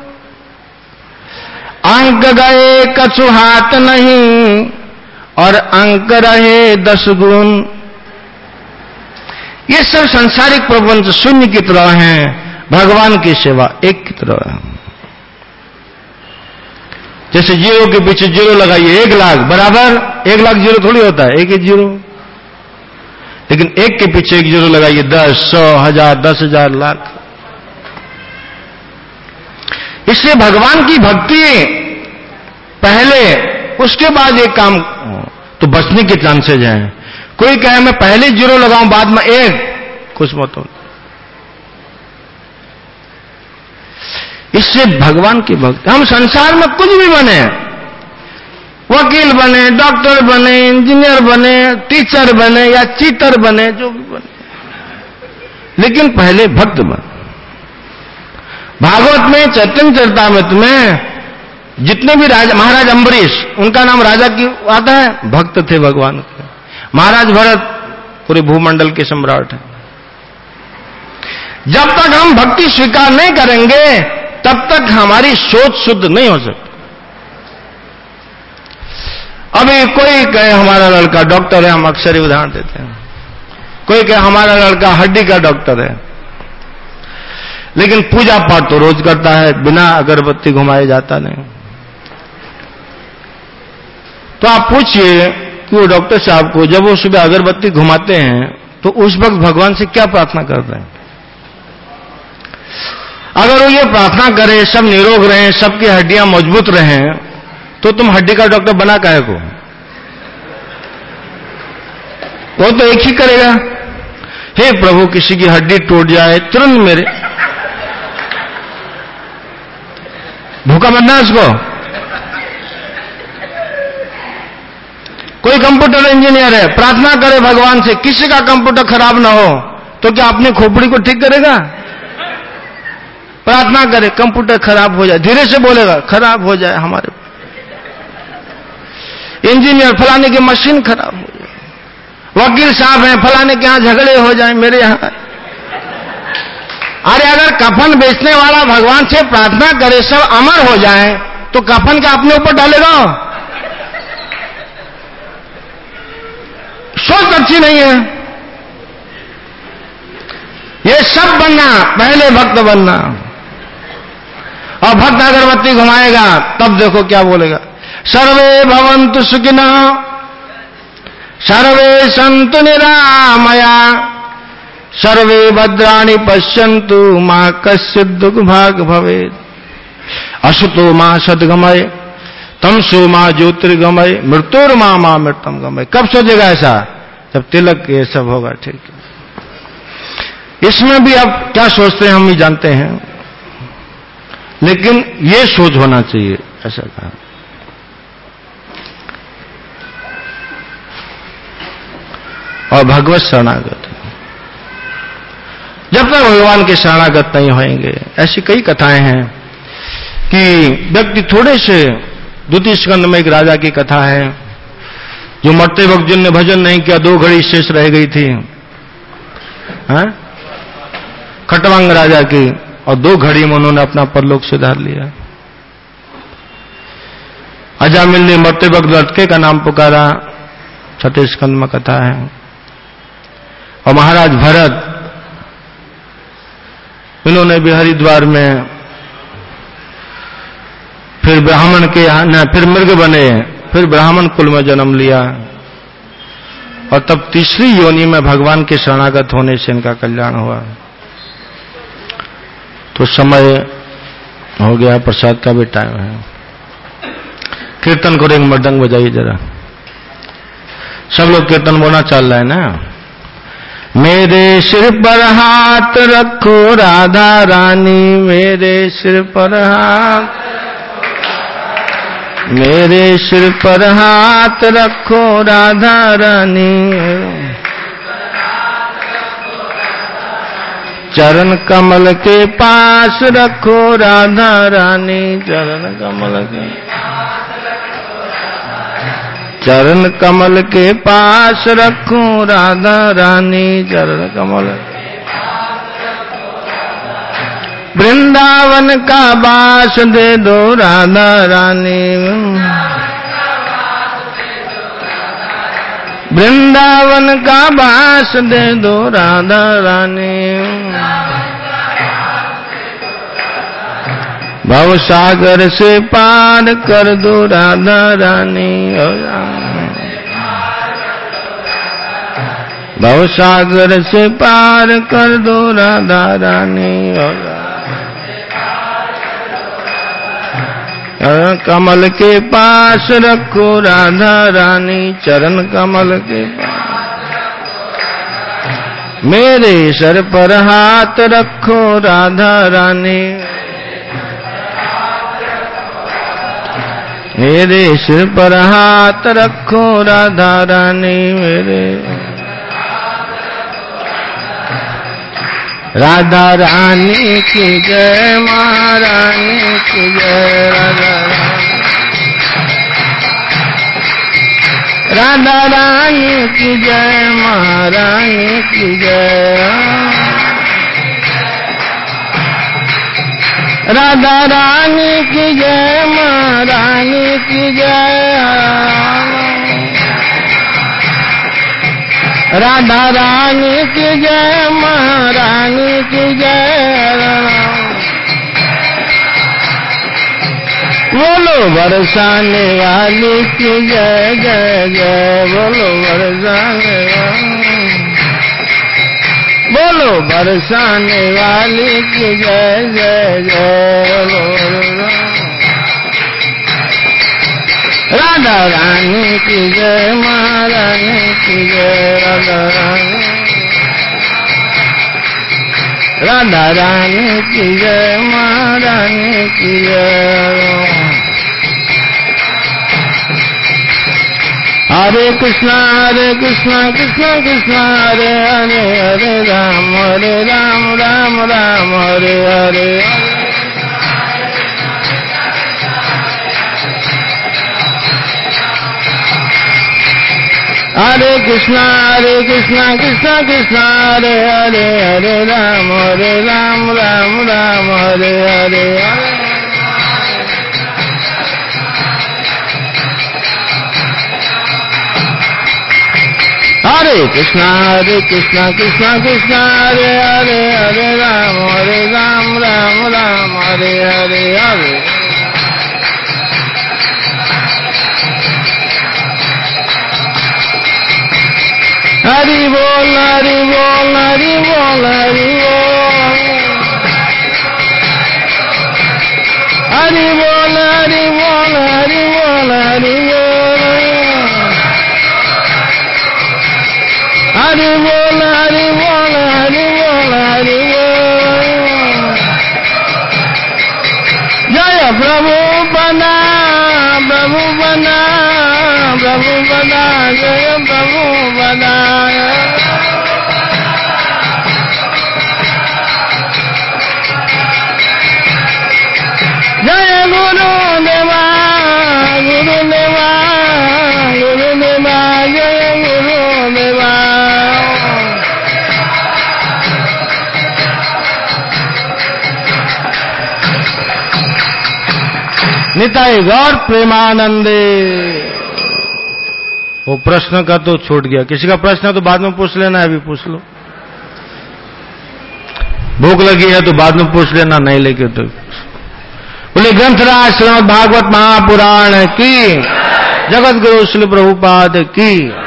अंक गए कछु हाथ नहीं, और अंक रहे 10 गुण। ये सब सांसारिक प्रपंच शून्य की तरह हैं, भगवान की सेवा एक की तरह है। जैसे जीरो के पीछे जीरो लगाइए, 1 लाख बराबर 1 लाख जीरो थोड़ी होता है, एक ही जीरो। लेकिन एक के पीछे एक जीरो लगाइए, 10, 100, 1000, 10,000, लाख। इसलिए भगवान की भक्ति पहले, उसके बाद एक काम, तो बचने के चांसेज हैं। कोई कहे मैं पहले जीरो लगाऊं बाद में 1, कुछ मत हो। इससे भगवान की भक्ति। हम संसार में कुछ भी बने, वकील बने, डॉक्टर बने, इंजीनियर बने, टीचर बने या चीटर बने, जो भी बने, लेकिन पहले भक्त बने। भागवत में, चैतन्य चरितामृत में जितने भी राजा, महाराज अम्बरीश, उनका नाम राजा क्यों आता है? भक्त थे भगवान के। महाराज भरत पूरे भूमंडल के सम्राट हैं। जब तक हम भक्ति स्वीकार नहीं करेंगे तब तक हमारी सोच शुद्ध नहीं हो सकती। अभी कोई कहे हमारा लड़का डॉक्टर है, हम अक्सर ही उदाहरण देते हैं। कोई कहे हमारा लड़का हड्डी का डॉक्टर है, लेकिन पूजा पाठ तो रोज करता है, बिना अगरबत्ती घुमाए जाता नहीं। तो आप पूछिए कि वो डॉक्टर साहब को जब वो सुबह अगरबत्ती घुमाते हैं तो उस वक्त भगवान से क्या प्रार्थना करते हैं? अगर वो ये प्रार्थना करें सब निरोग रहें, सबकी हड्डियां मजबूत रहें, तो तुम हड्डी का डॉक्टर बना काहे को? वो तो एक ही करेगा, हे प्रभु किसी की हड्डी टूट जाए तुरंत मेरे, भूखा बनना है उसको। कोई कंप्यूटर इंजीनियर है, प्रार्थना करे भगवान से किसी का कंप्यूटर खराब ना हो, तो क्या अपनी खोपड़ी को ठीक करेगा? प्रार्थना करे कंप्यूटर खराब हो जाए, धीरे से बोलेगा खराब हो जाए हमारे। इंजीनियर फलाने की मशीन खराब हो जाए, वकील साहब हैं फलाने के यहां झगड़े हो जाए मेरे यहां। अरे अगर कफन बेचने वाला भगवान से प्रार्थना करे सब अमर हो जाए, तो कफन का अपने ऊपर डालेगा? सोच अच्छी नहीं है। ये सब बनना, पहले भक्त बनना। और भक्त अगरबत्ती घुमाएगा तब देखो क्या बोलेगा, सर्वे भवन्तु सुखिनः सर्वे सन्तु निरामया सर्वे भद्राणि पश्यन्तु मा कश्चित् दुर्भाग् भवेत् असुतो मा सद्गमय तमसो मा ज्योतिर्गमय मृत्युर्मा मा मृतम गमय। कब सोचेगा ऐसा? जब तिलक ये सब होगा। ठीक है, इसमें भी अब क्या सोचते हैं हम ही जानते हैं, लेकिन ये सोच होना चाहिए, ऐसा कहा। और भगवत शरणागत, जब तक भगवान के शरणागत नहीं होंगे, ऐसी कई कथाएं हैं कि व्यक्ति थोड़े से, द्वितीय स्कंद में एक राजा की कथा है, जो मरते वक्त जिनने भजन नहीं किया 2 घड़ी शेष रह गई थी, खटवांग राजा की, और 2 घड़ी में उन्होंने अपना परलोक सुधार लिया। अजामिल ने मरते वक्त लटके का नाम पुकारा, 6ठे स्कंद में कथा है। और महाराज भरत, इन्होंने भी हरिद्वार में फिर ब्राह्मण के यहाँ, फिर मृग बने, फिर ब्राह्मण कुल में जन्म लिया, और तब तीसरी योनि में भगवान के शरणागत होने से इनका कल्याण हुआ। तो समय हो गया, प्रसाद का भी टाइम है। कीर्तन करेंगे, मृदंग बजाइए जरा, सब लोग कीर्तन बोलना चल रहा है ना। मेरे सिर पर हाथ रखो राधा रानी, मेरे सिर पर हाथ, मेरे सिर पर हाथ रखो राधा रानी, चरण कमल के पास रखो राधा रानी, चरण कमल के, चरण कमल के पास रखूं राधा रानी, चरण कमल। वृंदावन का वास दे दो राधा रानी, वृंदावन का वास दे दो राधा रानी। भव सागर से पार कर दो राधा रानी, भव सागर से पार कर दो राधा रानी। कमल के पास रखो राधा रानी, चरण कमल के पास। मेरे सर पर हाथ रखो राधा रानी, मेरे सिर पर हाथ रखो राधा रानी। मेरे राधा रानी की जय, महारानी की जय। राधा रानी की जय, महारानी की जय। राधा रानी की जय, महारानी की जय। राधा रानी की जय, महारानी की जय। बोलो बरसाने वाली की जय जय जय, बोलो बरसाने वाली, बोलो बरसाने वाली की जय जय जय। राधा रानी की जय, महारानी की जय। राधा रानी, राधा रानी की जय, महारानी की जय। हरे कृष्णा कृष्णा कृष्णा हरे हरे, हरे राम राम राम हरे हरे। हरे कृष्णा कृष्णा कृष्णा हरे हरे, हरे राम राम हरे हरे। हरे कृष्णा कृष्णा कृष्णा हरे हरे, हरे राम राम हरे हरे हरे। हरि बोल हरि बोल हरि बोल हरि बोल, हरि बोल हरि बोल हरि बोल, हरि बोल हरि बोल हरि बोल हरि बोल। जय प्रभुपदा प्रभुपदा प्रभुपदा, जय प्रभुपदा। जय गुरुदेवा गुरुदेवा गुरुदेवा, जय गुरुदेवा। निताय गौर प्रेमानंदे। वो प्रश्न का तो छूट गया, किसी का प्रश्न है तो बाद में पूछ लेना, अभी पूछ लो। भूख लगी है तो बाद में पूछ लेना, नहीं लेके तो। बोले ग्रंथराज श्रीमद् भागवत महापुराण की, जगत गुरु श्री प्रभुपाद की।